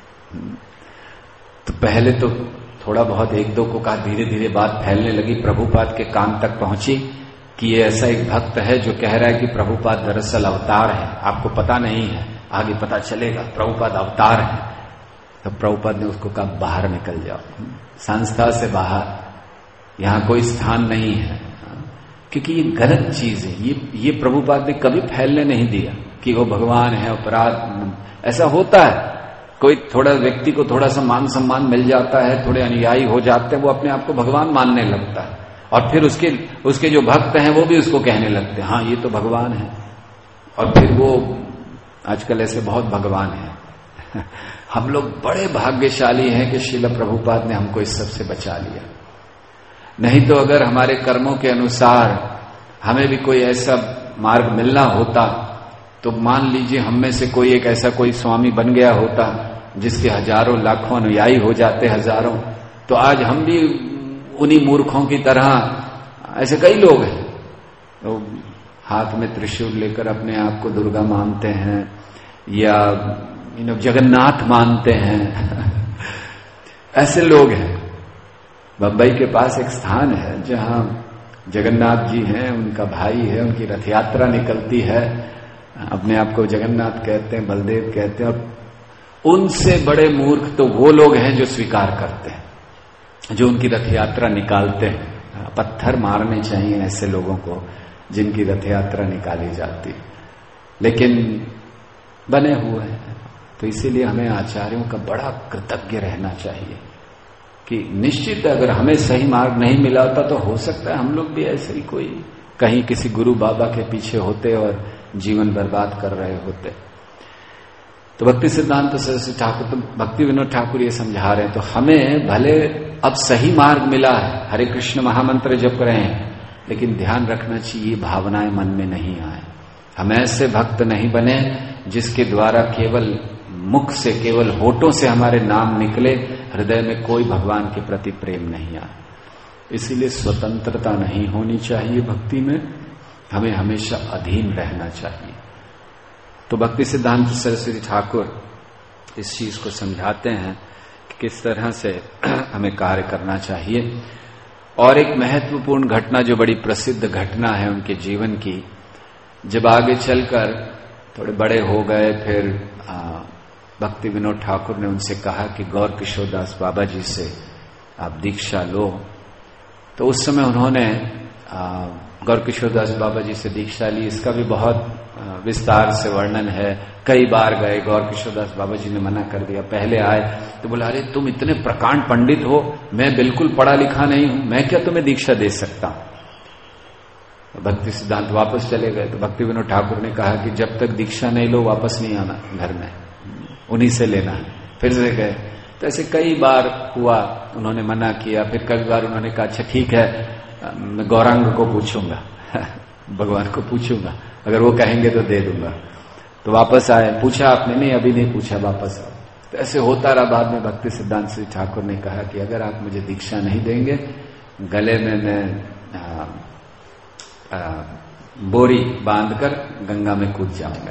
तो पहले तो थोड़ा बहुत एक दो को कहा, धीरे धीरे बात फैलने लगी, प्रभुपाद के कान तक पहुंची कि ये ऐसा एक भक्त है जो कह रहा है कि प्रभुपाद दरअसल अवतार है, आपको पता नहीं है, आगे पता चलेगा, प्रभुपाद अवतार है। तो प्रभुपाद ने उसको कहा बाहर निकल जाओ, संस्था से बाहर, यहां कोई स्थान नहीं है, क्योंकि ये गलत चीज है। ये प्रभुपाद ने कभी फैलने नहीं दिया कि वो भगवान है, अपराध ऐसा होता है। कोई थोड़ा व्यक्ति को थोड़ा सा मान सम्मान मिल जाता है, थोड़े अनुयायी हो जाते हैं, वो अपने आप को भगवान मानने लगता है, और फिर उसके जो भक्त हैं वो भी उसको कहने लगते हैं हाँ ये तो भगवान है, और फिर वो आजकल ऐसे बहुत भगवान है। हम लोग बड़े भाग्यशाली हैं कि श्रील प्रभुपाद ने हमको इस सब से बचा लिया। नहीं तो अगर हमारे कर्मों के अनुसार हमें भी कोई ऐसा मार्ग मिलना होता, तो मान लीजिए हम में से कोई एक ऐसा कोई स्वामी बन गया होता जिसके हजारों लाखों अनुयायी हो जाते, हजारों, तो आज हम भी उन्हीं मूर्खों की तरह, ऐसे कई लोग हैं तो हाथ में त्रिशूल लेकर अपने आप को दुर्गा मानते हैं या जगन्नाथ मानते हैं। ऐसे लोग हैं। बंबई के पास एक स्थान है जहां जगन्नाथ जी हैं, उनका भाई है, उनकी रथ यात्रा निकलती है, अपने आप को जगन्नाथ कहते हैं, बलदेव कहते हैं, और उनसे बड़े मूर्ख तो वो लोग हैं जो स्वीकार करते हैं, जो उनकी रथ यात्रा निकालते हैं। पत्थर मारने चाहिए ऐसे लोगों को जिनकी रथ यात्रा निकाली जाती, लेकिन बने हुए हैं। तो इसीलिए हमें आचार्यों का बड़ा कृतज्ञ रहना चाहिए कि निश्चित अगर हमें सही मार्ग नहीं मिला होता तो हो सकता है हम लोग भी ऐसे ही कोई कहीं किसी गुरु बाबा के पीछे होते और जीवन बर्बाद कर रहे होते। तो भक्ति सिद्धांत सरस्वती ठाकुर, तो भक्ति विनोद ठाकुर ये समझा रहे हैं, तो हमें भले अब सही मार्ग मिला है, हरे कृष्ण महामंत्र जप रहे हैं, लेकिन ध्यान रखना चाहिए भावनाएं मन में नहीं आए। हम ऐसे भक्त नहीं बने जिसके द्वारा केवल मुख से, केवल होठों से हमारे नाम निकले, हृदय में कोई भगवान के प्रति प्रेम नहीं आए। इसीलिए स्वतंत्रता नहीं होनी चाहिए भक्ति में, हमें हमेशा अधीन रहना चाहिए। तो भक्ति सिद्धांत सरस्वती ठाकुर इस चीज को समझाते हैं कि किस तरह से हमें कार्य करना चाहिए। और एक महत्वपूर्ण घटना जो बड़ी प्रसिद्ध घटना है उनके जीवन की, जब आगे चलकर थोड़े बड़े हो गए, फिर भक्ति विनोद ठाकुर ने उनसे कहा कि गौर किशोर दास बाबा जी से आप दीक्षा लो। तो उस समय उन्होंने गौर किशोर दास बाबा जी से दीक्षा ली। इसका भी बहुत विस्तार से वर्णन है। कई बार गए, गौर किशोर दास बाबा जी ने मना कर दिया। पहले आए तो बोला, अरे तुम इतने प्रकांड पंडित हो, मैं बिल्कुल पढ़ा लिखा नहीं हूं, मैं क्या तुम्हें दीक्षा दे सकता हूं। भक्ति सिद्धांत वापस चले गए तो भक्ति विनोद ठाकुर ने कहा कि जब तक दीक्षा नहीं लो वापस नहीं आना घर में, उन्हीं से लेना है। फिर से गए तो ऐसे कई बार हुआ, उन्होंने मना किया। फिर कई बार उन्होंने कहा अच्छा ठीक है, मैं गौरांग को पूछूंगा भगवान को पूछूंगा, अगर वो कहेंगे तो दे दूंगा। तो वापस आए, पूछा आपने? नहीं, अभी नहीं पूछा, वापस आओ। तो ऐसे होता रहा। बाद में भक्ति सिद्धांत श्री ठाकुर ने कहा कि अगर आप मुझे दीक्षा नहीं देंगे, गले में मैं बोरी बांधकर गंगा में कूद जाऊंगा।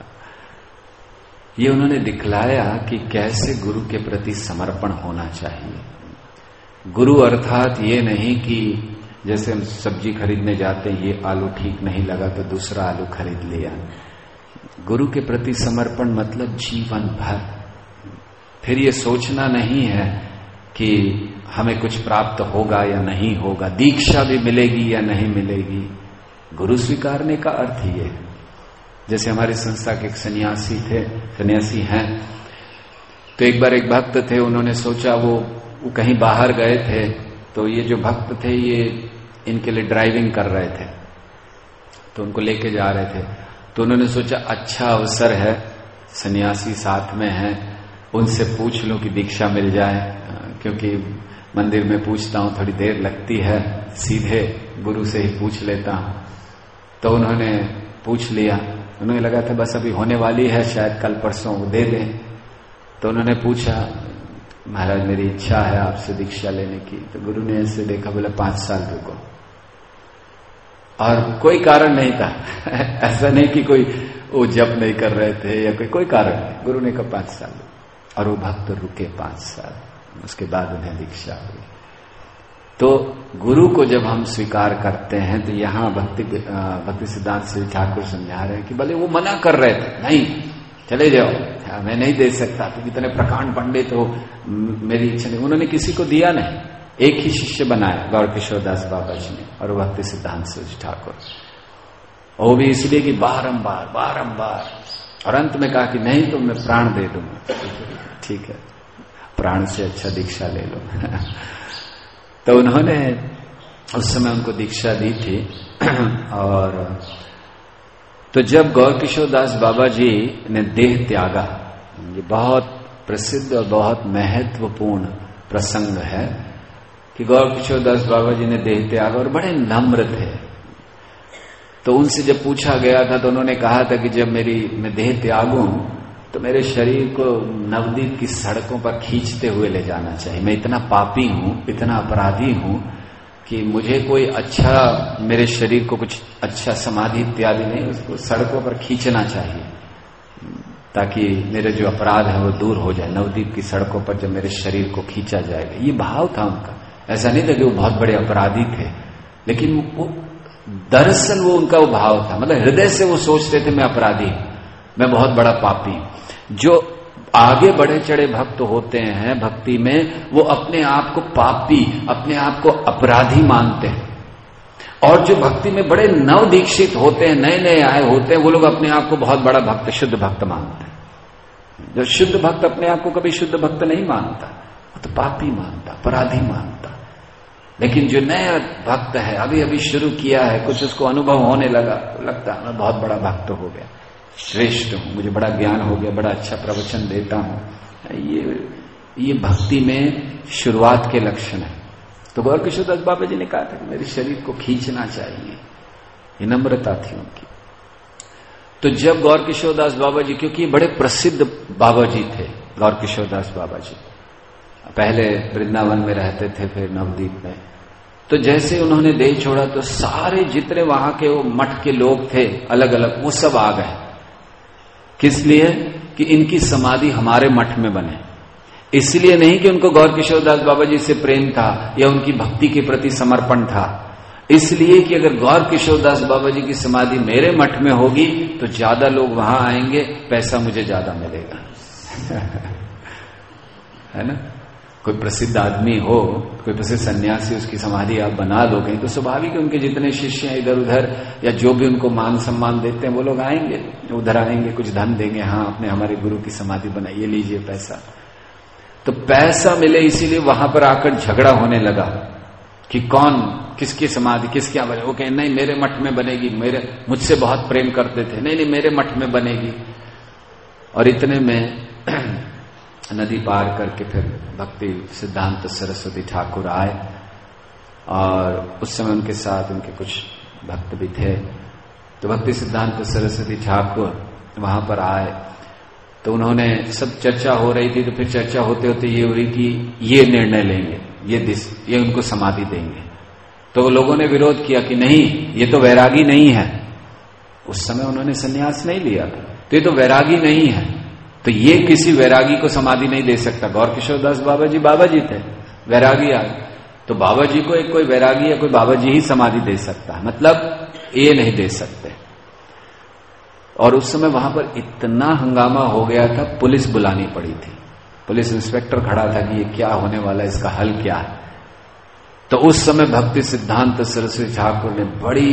ये उन्होंने दिखलाया कि कैसे गुरु के प्रति समर्पण होना चाहिए। गुरु अर्थात ये नहीं कि जैसे हम सब्जी खरीदने जाते हैं, ये आलू ठीक नहीं लगा तो दूसरा आलू खरीद लिया। गुरु के प्रति समर्पण मतलब जीवन भर। फिर ये सोचना नहीं है कि हमें कुछ प्राप्त होगा या नहीं होगा, दीक्षा भी मिलेगी या नहीं मिलेगी। गुरु स्वीकारने का अर्थ ये है। जैसे हमारी संस्था के एक सन्यासी हैं, तो एक बार एक भक्त थे, उन्होंने सोचा, वो कहीं बाहर गए थे, तो ये जो भक्त थे ये इनके लिए ड्राइविंग कर रहे थे, तो उनको लेके जा रहे थे। तो उन्होंने सोचा अच्छा अवसर है, सन्यासी साथ में है, उनसे पूछ लूं कि दीक्षा मिल जाए, क्योंकि मंदिर में पूछता हूं थोड़ी देर लगती है, सीधे गुरु से ही पूछ लेता हूं। तो उन्होंने पूछ लिया। उन्हें लगा था बस अभी होने वाली है, शायद कल परसों वो दे दें। तो उन्होंने पूछा, महाराज मेरी इच्छा है आपसे दीक्षा लेने की। तो गुरु ने ऐसे देखा, बोला 5 साल रुको। और कोई कारण नहीं था ऐसा नहीं कि कोई वो जप नहीं कर रहे थे या कोई कारण नहीं। गुरु ने कहा 5 साल, और वो भक्त रुके 5 साल। उसके बाद उन्हें दीक्षा हुई। तो गुरु को जब हम स्वीकार करते हैं, तो यहाँ भक्ति सिद्धांत श्री ठाकुर समझा रहे हैं कि भले वो मना कर रहे थे, नहीं चले जाओ, मैं नहीं दे सकता, तुम इतने प्रकांड पंडित हो, मेरी इच्छा नहीं। उन्होंने किसी को दिया नहीं, एक ही शिष्य बनाया गौर किशोर दास बाबा जी ने, और भक्ति सिद्धांत श्री ठाकुर। वो भी इसलिए कि बारंबार, और अंत में कहा कि नहीं तो मैं प्राण दे दूंगा। ठीक है, प्राण से अच्छा दीक्षा ले लो तो उन्होंने उस समय उनको दीक्षा दी थी। और तो जब गौर किशोर दास बाबा जी ने देह त्यागा, ये बहुत प्रसिद्ध और बहुत महत्वपूर्ण प्रसंग है कि गौर किशोर दास बाबा जी ने देह त्यागा, और बड़े नम्र थे। तो उनसे जब पूछा गया था तो उन्होंने कहा था कि जब मैं देह त्यागूं तो मेरे शरीर को नवदीप की सड़कों पर खींचते हुए ले जाना चाहिए। मैं इतना पापी हूं, इतना अपराधी हूं कि मुझे कोई अच्छा, मेरे शरीर को कुछ अच्छा समाधि इत्यादि नहीं, उसको सड़कों पर खींचना चाहिए ताकि मेरे जो अपराध है वो दूर हो जाए। नवदीप की सड़कों पर जब मेरे शरीर को खींचा जाएगा, ये भाव था उनका। ऐसा नहीं था कि वो बहुत बड़े अपराधी थे, लेकिन वो दरअसल वो उनका वो भाव था, मतलब हृदय से वो सोचते थे मैं अपराधी हूं, मैं बहुत बड़ा पापी हूं। जो आगे बढ़े चढ़े भक्त होते हैं भक्ति में, वो अपने आप को पापी, अपने आप को अपराधी मानते हैं। और जो भक्ति में बड़े नव दीक्षित होते हैं, नए नए आए होते हैं, वो लोग अपने आप को बहुत बड़ा भक्त, शुद्ध भक्त मानते हैं। जो शुद्ध भक्त अपने आप को कभी शुद्ध भक्त नहीं मानता, वो तो पापी मानता, अपराधी मानता। लेकिन जो नया भक्त है, अभी अभी शुरू किया है, कुछ उसको अनुभव होने लगा, तो लगता है मैं बहुत बड़ा भक्त हो गया, श्रेष्ठ हूं, मुझे बड़ा ज्ञान हो गया, बड़ा अच्छा प्रवचन देता हूं। ये भक्ति में शुरुआत के लक्षण है। तो गौर किशोरदास बाबा जी ने कहा था कि मेरे शरीर को खींचना चाहिए, ये नम्रता थी उनकी। तो जब गौर किशोरदास बाबा जी, क्योंकि बड़े प्रसिद्ध बाबा जी थे गौर किशोरदास बाबा जी, पहले वृंदावन में रहते थे, फिर नवद्वीप में, तो जैसे उन्होंने देह छोड़ा तो सारे जितने वहां के वो मठ के लोग थे अलग अलग, वो सब आ गए। किस लिए? कि इनकी समाधि हमारे मठ में बने। इसलिए नहीं कि उनको गौर किशोरदास बाबा जी से प्रेम था या उनकी भक्ति के प्रति समर्पण था, इसलिए कि अगर गौर किशोरदास बाबा जी की समाधि मेरे मठ में होगी तो ज्यादा लोग वहां आएंगे, पैसा मुझे ज्यादा मिलेगा। है ना? कोई प्रसिद्ध आदमी हो, कोई प्रसिद्ध सन्यासी, उसकी समाधि आप बना दोगे तो स्वाभाविक है उनके जितने शिष्य हैं इधर उधर, या जो भी उनको मान सम्मान देते हैं, वो लोग आएंगे, उधर आएंगे, कुछ धन देंगे, हाँ आपने हमारे गुरु की समाधि बनाई, ये लीजिए पैसा। तो पैसा मिले इसीलिए वहां पर आकर झगड़ा होने लगा कि कौन किसकी समाधि किसके यहाँ बने। वो कहे नहीं मेरे मठ में बनेगी, मेरे मुझसे बहुत प्रेम करते थे, नहीं नहीं मेरे मठ में बनेगी। और इतने में नदी पार करके फिर भक्ति सिद्धांत सरस्वती ठाकुर आए, और उस समय उनके साथ उनके कुछ भक्त भी थे। तो भक्ति सिद्धांत सरस्वती ठाकुर वहां पर आए, तो उन्होंने सब चर्चा हो रही थी, तो फिर चर्चा होते होते ये हुई कि ये निर्णय लेंगे, ये उनको समाधि देंगे। तो लोगों ने विरोध किया कि नहीं ये तो वैरागी नहीं है। उस समय उन्होंने संन्यास नहीं लिया था, तो ये तो वैरागी नहीं है, तो ये किसी वैरागी को समाधि नहीं दे सकता। गौर किशोरदास बाबा जी थे, वैरागी आ, तो बाबा जी को एक कोई वैरागी या कोई बाबा जी ही समाधि दे सकता है, मतलब ये नहीं दे सकते। और उस समय वहां पर इतना हंगामा हो गया था, पुलिस बुलानी पड़ी थी, पुलिस इंस्पेक्टर खड़ा था कि ये क्या होने वाला है, इसका हल क्या है। तो उस समय भक्ति सिद्धांत सरस्वती ठाकुर ने बड़ी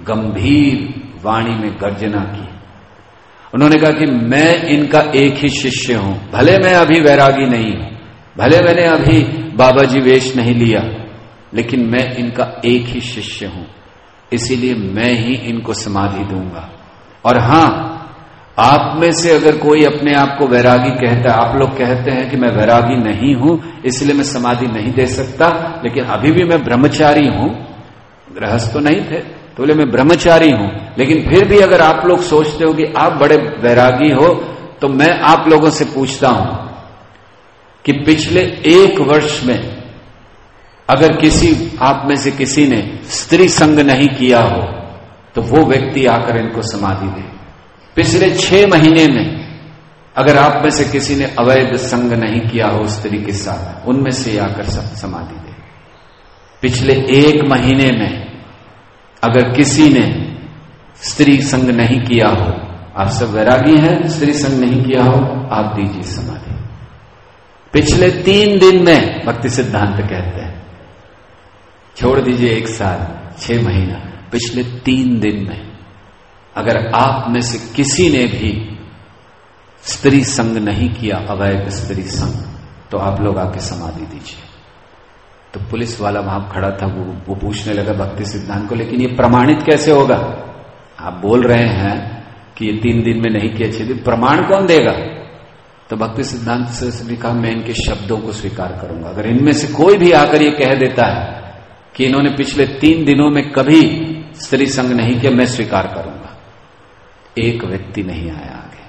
गंभीर वाणी में गर्जना की। उन्होंने कहा कि मैं इनका एक ही शिष्य हूं, भले मैं अभी वैरागी नहीं हूं, भले मैंने अभी बाबा जी वेश नहीं लिया, लेकिन मैं इनका एक ही शिष्य हूं, इसीलिए मैं ही इनको समाधि दूंगा। और हां, आप में से अगर कोई अपने आप को वैरागी कहता है, आप लोग कहते हैं कि मैं वैरागी नहीं हूं इसलिए मैं समाधि नहीं दे सकता, लेकिन अभी भी मैं ब्रह्मचारी हूं, गृहस्थ तो नहीं थे, तो बोले मैं ब्रह्मचारी हूं, लेकिन फिर भी अगर आप लोग सोचते हो कि आप बड़े वैरागी हो, तो मैं आप लोगों से पूछता हूं कि पिछले 1 वर्ष में अगर किसी आप में से किसी ने स्त्री संग नहीं किया हो तो वो व्यक्ति आकर इनको समाधि दे। पिछले 6 महीने में अगर आप में से किसी ने अवैध संग नहीं किया हो स्त्री के साथ, उनमें से आकर समाधि दे। पिछले 1 महीने में अगर किसी ने स्त्री संग नहीं किया हो, आप सब वैरागी हैं, स्त्री संग नहीं किया हो, आप दीजिए समाधि। पिछले 3 दिन में भक्ति सिद्धांत कहते हैं, छोड़ दीजिए 1 साल 6 महीना, पिछले 3 दिन में अगर आप में से किसी ने भी स्त्री संग नहीं किया, अवैध स्त्री संग, तो आप लोग आके समाधि दीजिए। तो पुलिस वाला वहां खड़ा था, वो पूछने लगा भक्ति सिद्धांत को, लेकिन ये प्रमाणित कैसे होगा? आप बोल रहे हैं कि ये 3 दिन में नहीं किया, 6 दिन, प्रमाण कौन देगा? तो भक्ति सिद्धांत से कहा मैं इनके शब्दों को स्वीकार करूंगा। अगर इनमें से कोई भी आकर ये कह देता है कि इन्होंने पिछले 3 दिनों में कभी स्त्री संग नहीं किया, मैं स्वीकार करूंगा। एक व्यक्ति नहीं आया आगे,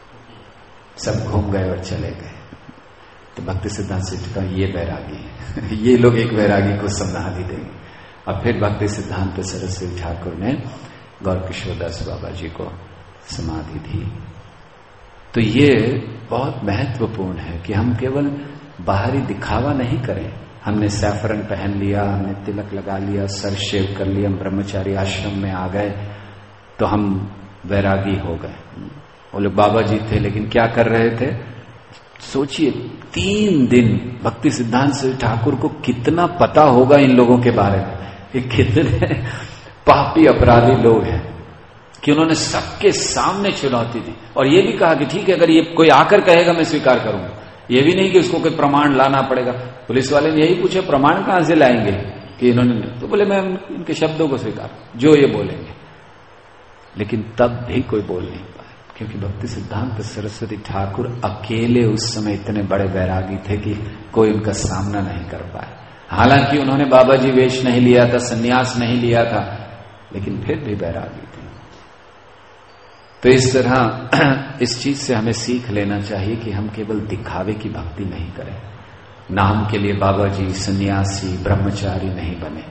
सब घूम गए और चले गए। तो भक्ति सिद्धांत से कहा ये वैरागी है, ये लोग एक वैरागी को समाधि देंगे। और फिर भक्ति सिद्धांत सरस्वती ठाकुर ने गौर किशोरदास बाबा जी को समाधि दी। तो ये बहुत महत्वपूर्ण है कि हम केवल बाहरी दिखावा नहीं करें। हमने सैफरन पहन लिया, हमने तिलक लगा लिया, सर शेव कर लिया, हम ब्रह्मचारी आश्रम में आ गए तो हम वैरागी हो गए। वो लोग बाबा जी थे, लेकिन क्या कर रहे थे? सोचिए 3 दिन भक्ति सिद्धांत से ठाकुर को कितना पता होगा इन लोगों के बारे में, ये कितने पापी अपराधी लोग हैं कि उन्होंने सबके सामने चुनौती दी और ये भी कहा कि ठीक है, अगर ये कोई आकर कहेगा मैं स्वीकार करूंगा। ये भी नहीं कि उसको कोई प्रमाण लाना पड़ेगा। पुलिस वाले ने यही पूछा प्रमाण कहां से लाएंगे कि इन्होंने, तो बोले मैं उनके शब्दों को स्वीकार, जो ये बोलेंगे। लेकिन तब भी कोई बोल नहीं पाया, क्योंकि भक्ति सिद्धांत सरस्वती ठाकुर अकेले उस समय इतने बड़े वैरागी थे कि कोई उनका सामना नहीं कर पाया। हालांकि उन्होंने बाबा जी वेश नहीं लिया था, सन्यास नहीं लिया था, लेकिन फिर भी बैरागी थे। तो इस तरह इस चीज से हमें सीख लेना चाहिए कि हम केवल दिखावे की भक्ति नहीं करें, नाम के लिए बाबा जी सन्यासी ब्रह्मचारी नहीं बने।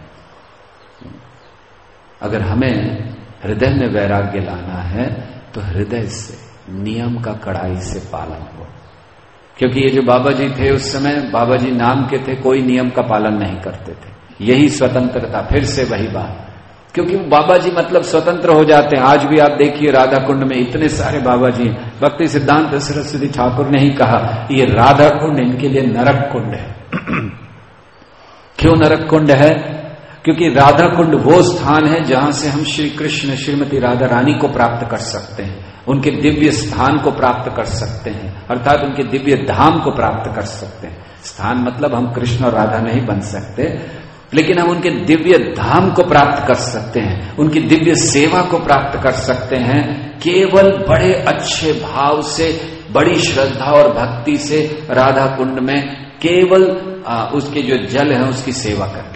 अगर हमें हृदय में वैराग्य लाना है तो हृदय से, नियम का कड़ाई से पालन हो। क्योंकि ये जो बाबा जी थे उस समय, बाबा जी नाम के थे, कोई नियम का पालन नहीं करते थे। यही स्वतंत्रता, फिर से वही बात, क्योंकि वो बाबा जी मतलब स्वतंत्र हो जाते हैं। आज भी आप देखिए राधा कुंड में इतने सारे बाबा जी, भक्ति सिद्धांत सरस्वती ठाकुर ने ही कहा ये राधा कुंड इनके लिए नरक कुंड है। क्यों नरक कुंड है? क्योंकि राधा कुंड वो स्थान है जहां से हम श्री कृष्ण श्रीमती राधा रानी को प्राप्त कर सकते हैं, उनके दिव्य स्थान को प्राप्त कर सकते हैं, अर्थात उनके दिव्य धाम को प्राप्त कर सकते हैं। स्थान मतलब हम कृष्ण और राधा नहीं बन सकते, लेकिन हम उनके दिव्य धाम को प्राप्त कर सकते हैं, उनकी दिव्य सेवा को प्राप्त कर सकते हैं, केवल बड़े अच्छे भाव से, बड़ी श्रद्धा और भक्ति से राधा कुंड में केवल उसके जो जल है उसकी सेवा करके।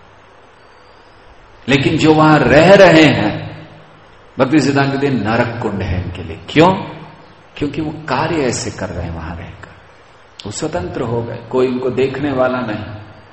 लेकिन जो वहां रह रहे हैं, भक्ति सिद्धांत कहते हैं नरक कुंड है इनके लिए। क्यों? क्योंकि वो कार्य ऐसे कर रहे हैं वहां रहकर, वो स्वतंत्र हो गए, कोई उनको देखने वाला नहीं।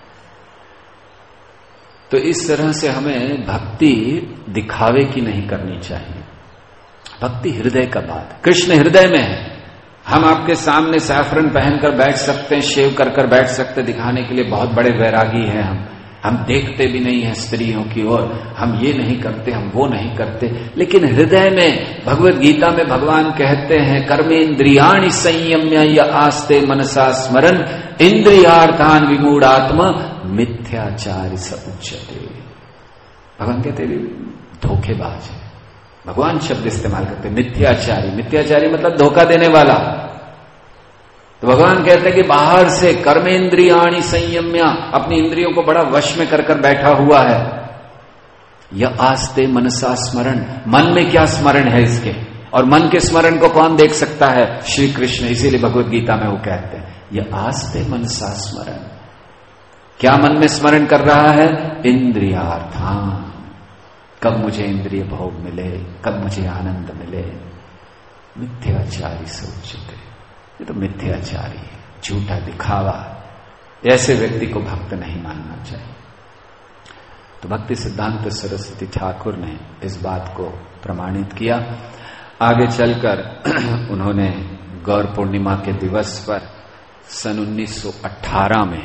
तो इस तरह से हमें भक्ति दिखावे की नहीं करनी चाहिए। भक्ति हृदय का बात, कृष्ण हृदय में है। हम आपके सामने सैफरन पहनकर बैठ सकते हैं, शेव कर बैठ सकते, दिखाने के लिए बहुत बड़े वैरागी हैं हम देखते भी नहीं है स्त्रियों की ओर, हम ये नहीं करते, हम वो नहीं करते, लेकिन हृदय में, भगवत गीता में भगवान कहते हैं कर्मेन्द्रियाणि संयम्य य आस्ते मनसा स्मरन इंद्रियार्थान विमूढ़ात्मा मिथ्याचारी स उच्यते। भगवान कहते धोखेबाज है, भगवान शब्द इस्तेमाल करते मिथ्याचारी। मिथ्याचारी मतलब धोखा देने वाला। तो भगवान कहते हैं कि बाहर से कर्मेन्द्रियाणि संयम्या, अपनी इंद्रियों को बड़ा वश में कर बैठा हुआ है। यह आस्ते मनसा स्मरण, मन में क्या स्मरण है इसके, और मन के स्मरण को कौन देख सकता है? श्री कृष्ण। इसीलिए भगवत गीता में वो कहते हैं यह आस्ते मनसा स्मरण। क्या मन में स्मरण कर रहा है? इंद्रियार्थान, कब मुझे इंद्रिय भोग मिले, कब मुझे आनंद मिले। मिथ्याचारी सोचते, ये तो मिथ्याचारी है, झूठा दिखावा। ऐसे व्यक्ति को भक्त नहीं मानना चाहिए। तो भक्ति सिद्धांत सरस्वती ठाकुर ने इस बात को प्रमाणित किया। आगे चलकर उन्होंने गौर पूर्णिमा के दिवस पर सन 1918 में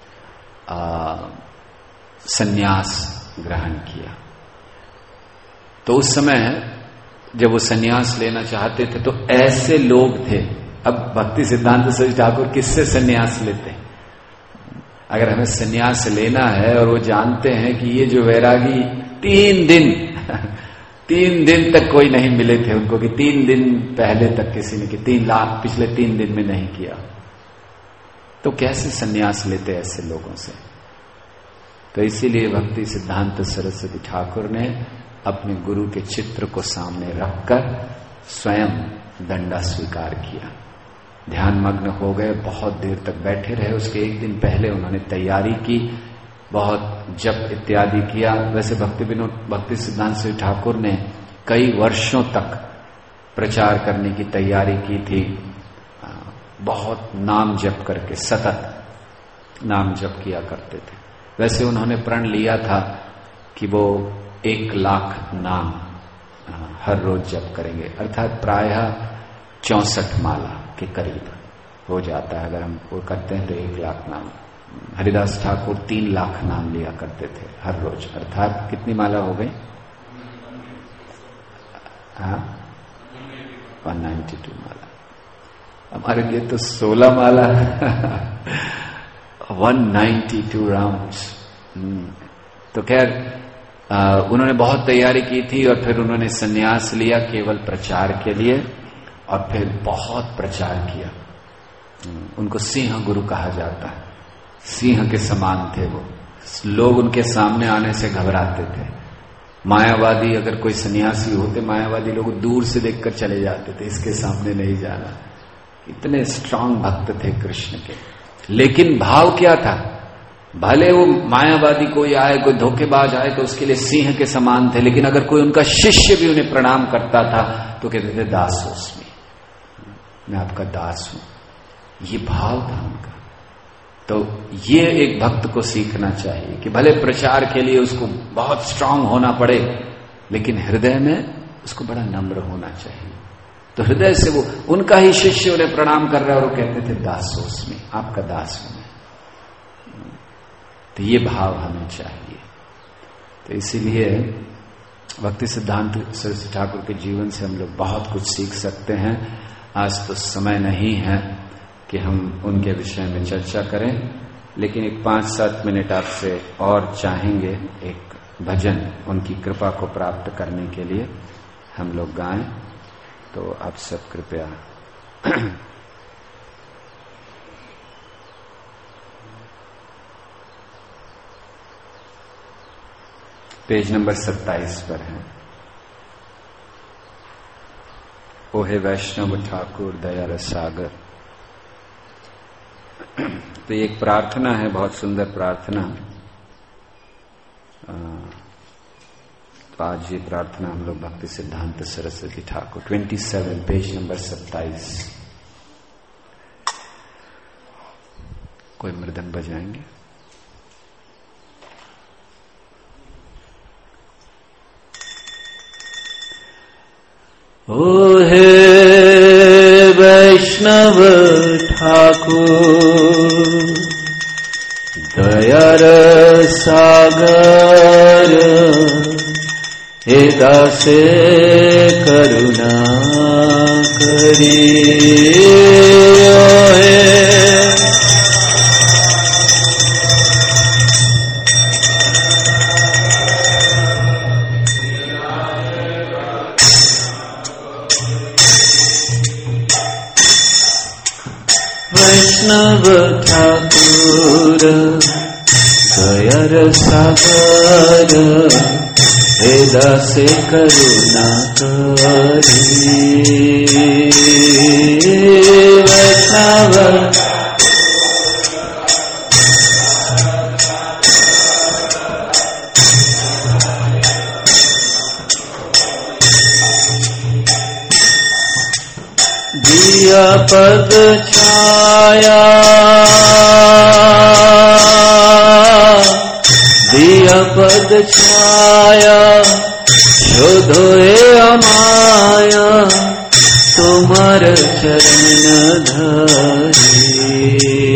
सन्यास ग्रहण किया। तो उस समय जब वो सन्यास लेना चाहते थे तो ऐसे लोग थे, अब भक्ति सिद्धांत सरस्वती ठाकुर किससे सन्यास लेते हैं? अगर हमें सन्यास लेना है और वो जानते हैं कि ये जो वैरागी 3 दिन तक कोई नहीं मिले थे उनको, कि 3 दिन पहले तक किसी ने कि 3 लाख पिछले 3 दिन में नहीं किया, तो कैसे सन्यास लेते ऐसे लोगों से? तो इसीलिए भक्ति सिद्धांत सरस्वती ठाकुर ने अपने गुरु के चित्र को सामने रखकर स्वयं दंडा स्वीकार किया। ध्यान मग्न हो गए, बहुत देर तक बैठे रहे। उसके एक दिन पहले उन्होंने तैयारी की, बहुत जप इत्यादि किया। वैसे भक्ति सिद्धांत श्री ठाकुर ने कई वर्षों तक प्रचार करने की तैयारी की थी, बहुत नाम जप करके सतत नाम जप किया करते थे। वैसे उन्होंने प्रण लिया था कि वो 1 लाख नाम हर रोज जप करेंगे, अर्थात प्रायः 64 माला के करीब हो जाता है। अगर हम वो करते हैं तो 1 लाख नाम। हरिदास ठाकुर 3 लाख नाम लिया करते थे हर रोज, अर्थात कितनी माला हो गई? 192 माला। हमारे लिए तो 16 माला 192 राउंड्स। तो खैर उन्होंने बहुत तैयारी की थी और फिर उन्होंने सन्यास लिया केवल प्रचार के लिए, और फिर बहुत प्रचार किया। उनको सिंह गुरु कहा जाता है, सिंह के समान थे वो। लोग उनके सामने आने से घबराते थे। मायावादी अगर कोई सन्यासी होते, मायावादी लोग दूर से देखकर चले जाते थे, इसके सामने नहीं जाना। इतने स्ट्रांग भक्त थे कृष्ण के। लेकिन भाव क्या था? भले वो मायावादी कोई आए, कोई धोखेबाज आए तो उसके लिए सिंह के समान थे, लेकिन अगर कोई उनका शिष्य भी उन्हें प्रणाम करता था तो कहते थे दास उसमें, मैं आपका दास हूं। ये भाव था उनका। तो ये एक भक्त को सीखना चाहिए कि भले प्रचार के लिए उसको बहुत स्ट्रांग होना पड़े, लेकिन हृदय में उसको बड़ा नम्र होना चाहिए। तो हृदय से वो उनका ही शिष्य उन्हें प्रणाम कर रहा है और वो कहते थे दास उसमें, आपका दास हूं मैं। तो ये भाव हमें चाहिए। तो इसीलिए भक्ति सिद्धांत सरस्वती ठाकुर के जीवन से हम लोग बहुत कुछ सीख सकते हैं। आज तो समय नहीं है कि हम उनके विषय में चर्चा करें, लेकिन एक 5-7 मिनट आपसे और चाहेंगे एक भजन उनकी कृपा को प्राप्त करने के लिए हम लोग गाएं। तो आप सब कृपया पेज नंबर 27 पर है। ओहे वैष्णव ठाकुर दया रसागर। तो एक प्रार्थना है, बहुत सुंदर प्रार्थना। तो आज ये प्रार्थना हम लोग भक्ति सिद्धांत सरस्वती ठाकुर 27 पेज नंबर 27। कोई मृदंग बजाएंगे? ओ हे वैष्णव ठाकुर दया सागर, हे दासे करुणा करी। वैष्णव ठाकुर दया सागर, हे दासे करुणा करी। वैष्णव दिया पद छाया, दिया पद छाया, शोधोए अमाया, तुम्हार चरण धरी।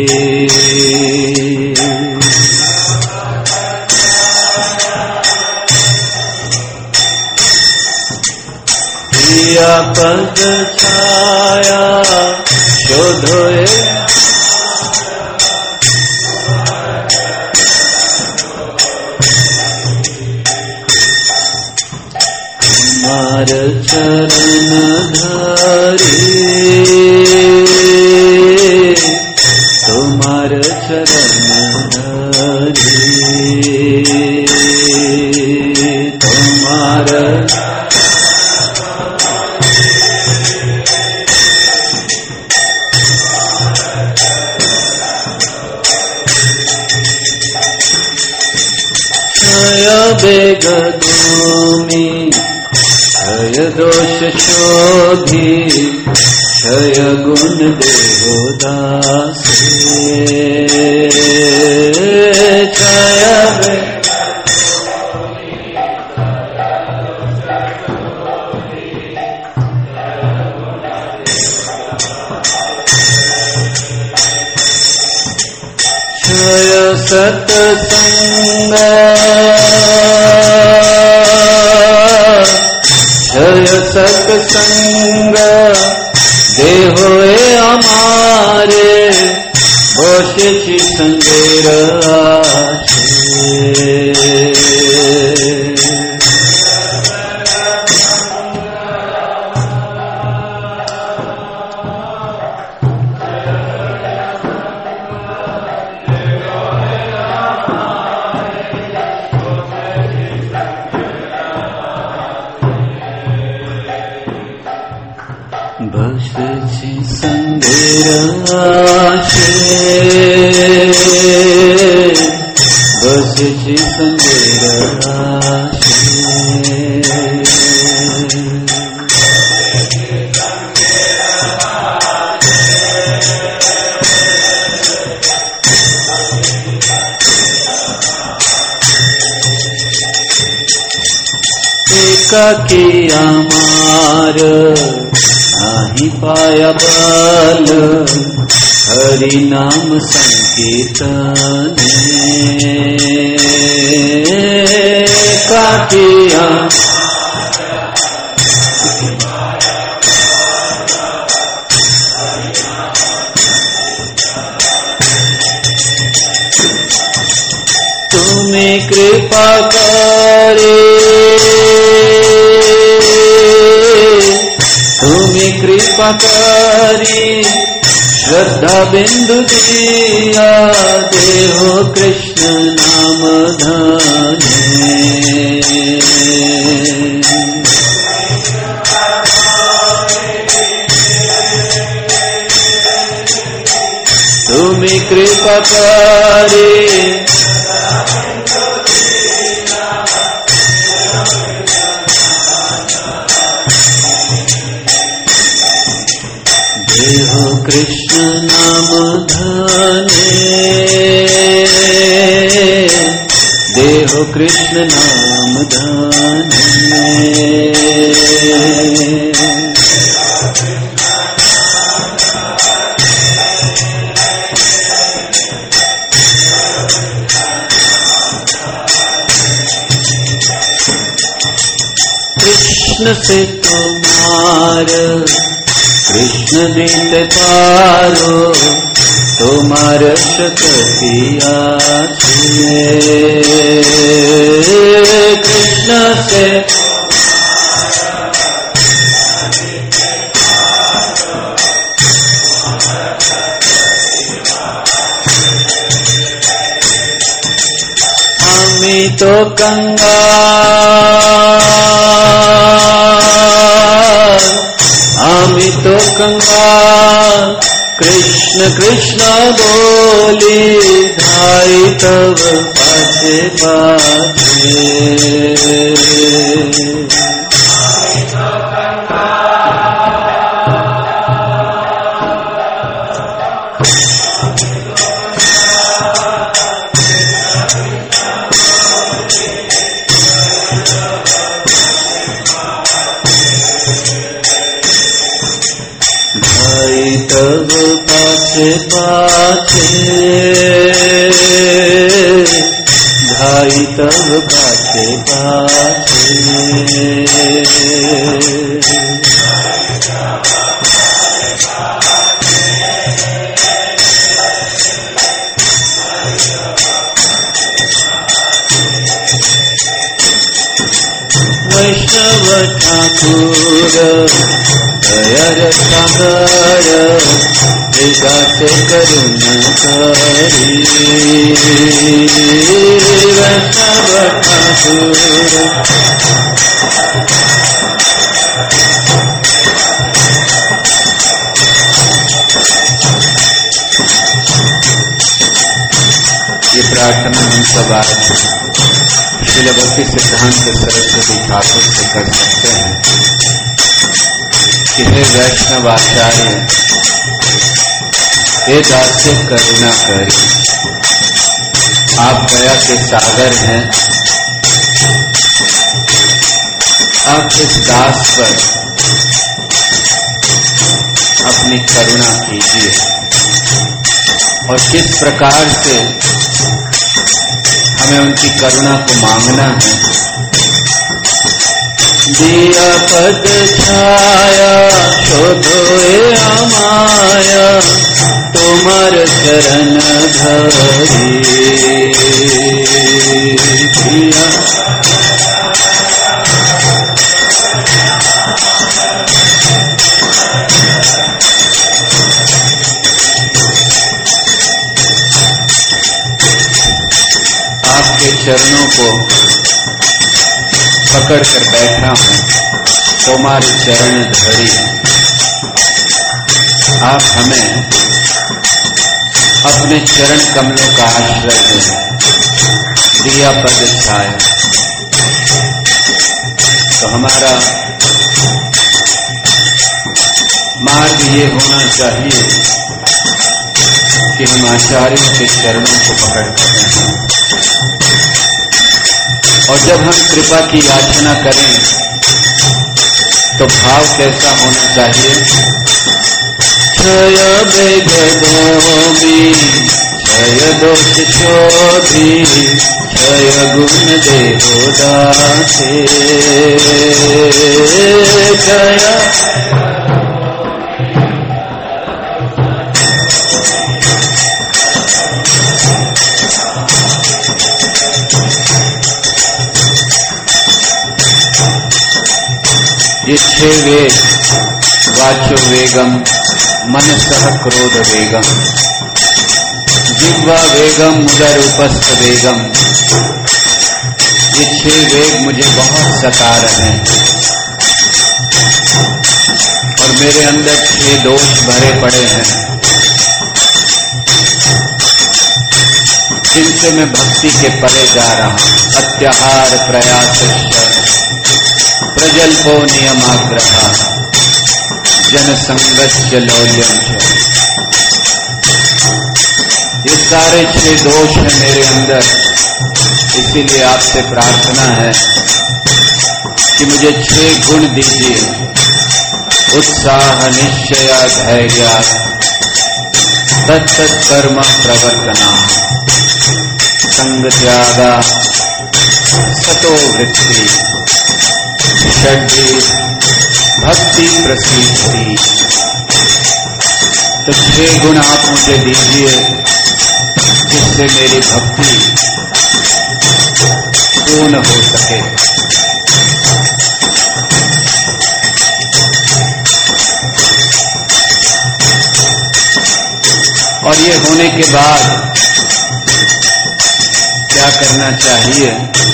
दिया पद छाया, शोधोए तुम्हार चरण धरी, तुम्हार चरण धरी, तुम्हार बेग भूमि क्षय दोष शोधी, क्षय गुण देहो दासे। क्षय क्षय सत्संग, क्षय सत्संग, देहोए हमारे बसे संगेर आशे। बसछि संगेर आशे, किया मार नाही पाया बल हरि नाम संकीर्तने का किया तुम्हें कृपा करे तुम्हें कृपा करी श्रद्धा बिंदु दिया देहो कृष्ण नाम धने तुम्हें कृपा करे देहो कृष्ण नाम धने देहो कृष्ण नाम धने कृष्ण से तुम्हार कृष्ण दीते पारो तुम्हार शक्तिया कृष्ण से हमें तो हमें तो कंगाल कृष्ण कृष्ण बोली धाई तब पाछे पाछे तब पाछे पाछे भाई तब पाछे पाछे वैष्णव ठाकुर दयर सागर विगाते करुण करी वैष्णव ठाकुर ये प्रार्थना हम सब आज श्रील भक्ति सिद्धांत सरस्वती ठाकुर से कर सकते हैं कि हे वैष्णव आचार्य, हे दास्य करुणा करी, आप दया के सागर हैं, आप इस दास पर अपनी करुणा कीजिए और किस प्रकार से हमें उनकी करुणा को मांगना है। दिया पद छाया शोधो माया तुम्हार चरण धरी दिया आपके चरणों को पकड़ कर बैठा हूं, तुम्हारे चरण धरी। आप हमें अपने चरण कमलों का आश्रय दें, दिया पद छाया। तो हमारा मार्ग ये होना चाहिए कि हम आचार्यों के चरणों को पकड़ कर रहें और जब हम कृपा की याचना करें तो भाव कैसा होना चाहिए? क्षय वेग गोमी क्षय दोष शोभी क्षय गुण देहो दासे क्षय ये 6 वेग वाचो वेगम मनसः क्रोध वेगम जिह्वा वेगम उदर उपस्थ वेगम, ये 6 वेग मुझे बहुत सता रहे हैं और मेरे अंदर 6 दोष भरे पड़े हैं जिनसे मैं भक्ति के परे जा रहा हूं। अत्याहार प्रयास प्रजल्पो नियमाग्रह जनसंगच्च लौल्यम च, ये सारे 6 दोष हैं मेरे अंदर। इसीलिए आपसे प्रार्थना है कि मुझे 6 गुण दीजिए। उत्साह निश्चय धैर्य तत्कर्म प्रवर्तना संग त्यागा सतो वृत्ति षड्वी भक्ति प्रसिद्धि। तो 6 गुण आप मुझे दीजिए जिससे मेरी भक्ति पूर्ण हो सके। और ये होने के बाद क्या करना चाहिए?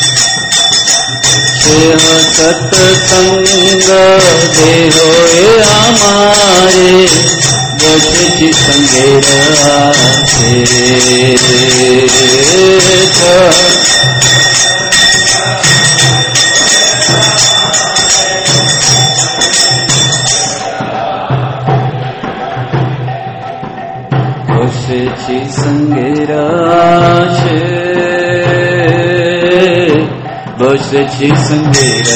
सत्संग देहो हमारे बस संगे बसछि संगे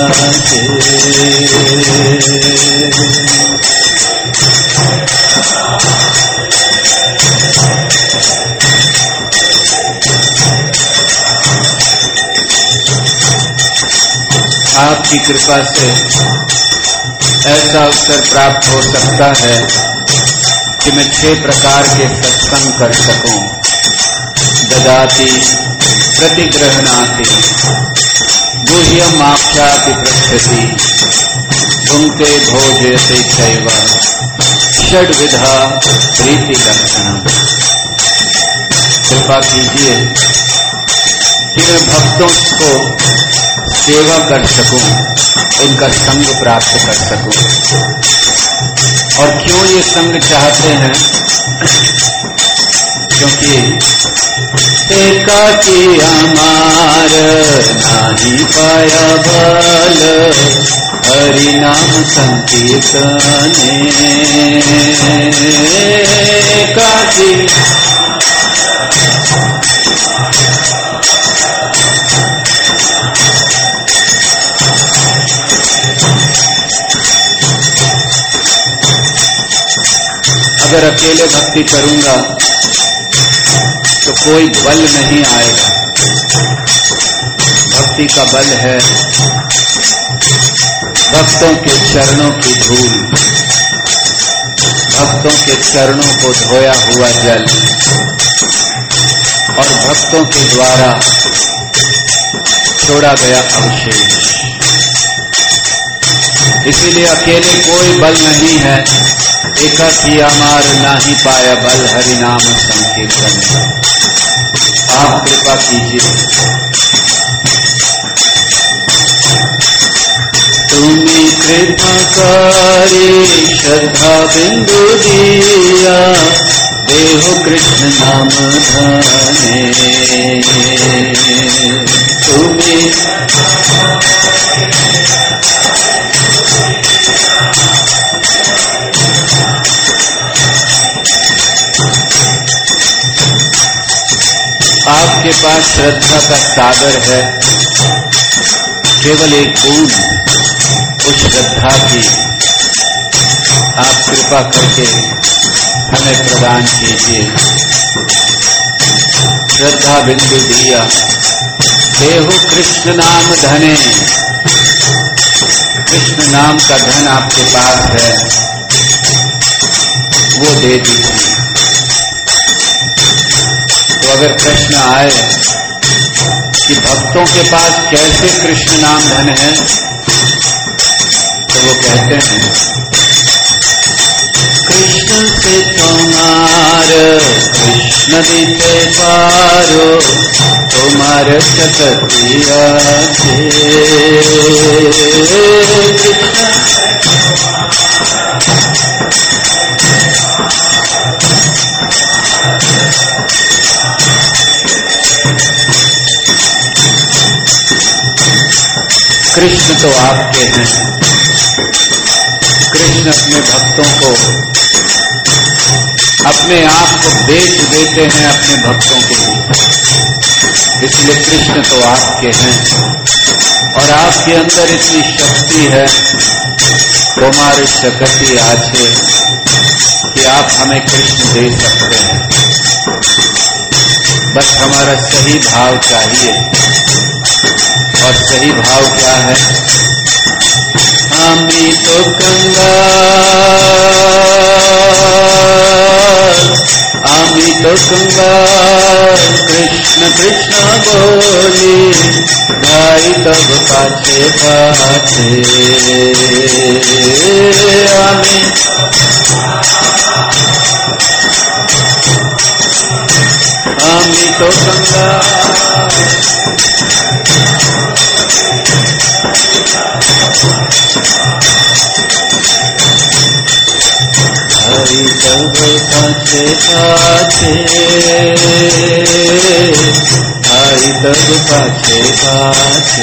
आपकी कृपा से ऐसा अवसर प्राप्त हो सकता है कि मैं 6 प्रकार के सत्संग कर सकूं। ददाति प्रतिग्रहणाति गुह्यम आख्याति पृच्छति भुंक्ते भोजयते चैव षड्विधा प्रीति लक्षणम। कृपा कीजिए कि मैं भक्तों को सेवा कर सकूं, उनका संग प्राप्त कर सकूं। और क्यों ये संग चाहते हैं? क्योंकि एकाकी हमार नाही पाया बल हरि नाम संकीर्तने एकाकी अगर अकेले भक्ति करूंगा तो कोई बल नहीं आएगा। भक्ति का बल है भक्तों के चरणों की धूल, भक्तों के चरणों को धोया हुआ जल और भक्तों के द्वारा छोड़ा गया अवशेष। इसीलिए अकेले कोई बल नहीं है। एकाकी अमार नाही पाया बल हरि नाम संकीर्तन। आप कृपा कीजिए। तुम्ही कृपा करी श्रद्धा बिंदु दिया देहो कृष्ण नाम धने तुम्ही आपके पास श्रद्धा का सागर है, केवल एक बूंद उस श्रद्धा की आप कृपा करके हमें प्रदान कीजिए। श्रद्धा बिंदु दिया देहु कृष्ण नाम धने, कृष्ण नाम का धन आपके पास है वो दे दीजिए। तो अगर प्रश्न आए कि भक्तों के पास कैसे कृष्ण नाम धन है, तो वो कहते हैं कृष्ण से तुम्हार कृष्ण दीते पारो, तुम्हार सकतिया कृष्ण तो आपके हैं। कृष्ण अपने भक्तों को अपने आप को बेच देते हैं अपने भक्तों के लिए। इसलिए कृष्ण तो आपके हैं और आपके अंदर इतनी शक्ति है तुम्हारी शक्ति आछे कि आप हमें कृष्ण दे सकते हैं। बस हमारा सही भाव चाहिए, और सही भाव क्या है? आमी तो कंगाल, आमी तो कंगाल, कृष्ण कृष्ण बोली, भाई तब पाछे पाछे। आमी आमी तो कंगाल, हरि तब पाछे पाछे, हरि तब पाछे पाछे।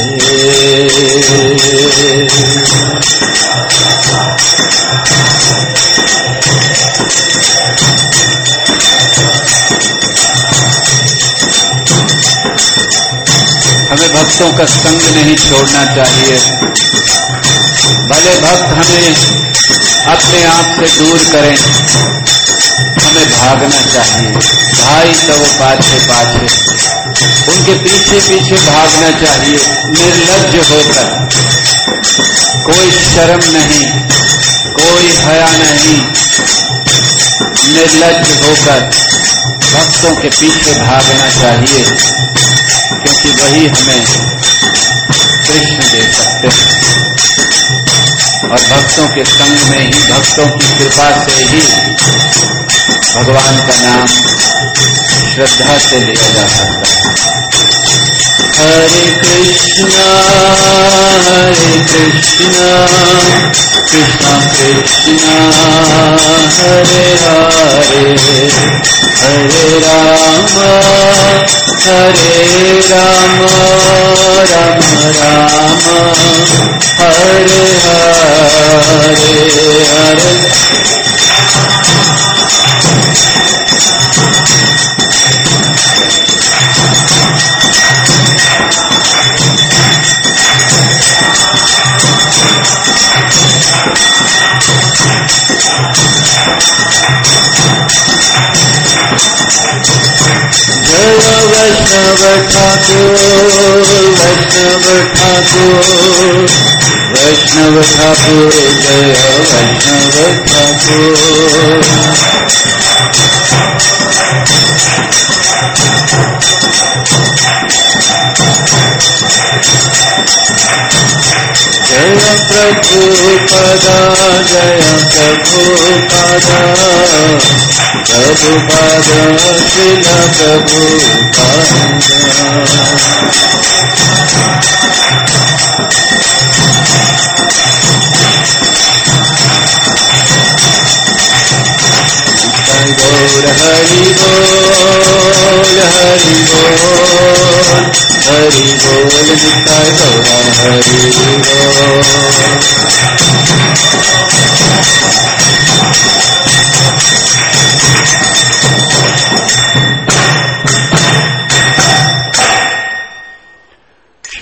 हमें भक्तों का संग नहीं छोड़ना चाहिए। भले भक्त हमें अपने आप से दूर करें, हमें भागना चाहिए। भाई तो वो पाछे पाछे, उनके पीछे पीछे भागना चाहिए, निर्लज्ज होकर। कोई शर्म नहीं, कोई हया नहीं, निर्लज्ज होकर भक्तों के पीछे भागना चाहिए, क्योंकि वही हमें कृष्ण दे सकते हैं। और भक्तों के संग में ही, भक्तों की कृपा से ही भगवान का नाम श्रद्धा से लिया जा सकता है। हरे कृष्णा कृष्णा कृष्णा हरे हरे, हरे राम राम राम हरे हरे। हरे जय वैष्णव ठाकुर, वैष्णव ठाकुर, वैष्णव ठाकुर, जय वैष्णव ठाकुर। जय प्रभुपदा, जय प्रभुपदा, प्रभुपद श्रील प्रभुपद। गौर हरि बोल, हरि बोल, हरि बोल, निताय गौरा हरि बोल।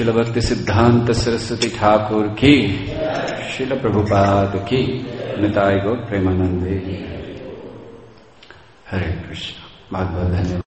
श्रील भक्ति सिद्धांत सरस्वती ठाकुर की, श्रील प्रभुपाद की, निताय गौर प्रेमानंदे। हरे कृष्ण। बहुत बहुत धन्यवाद।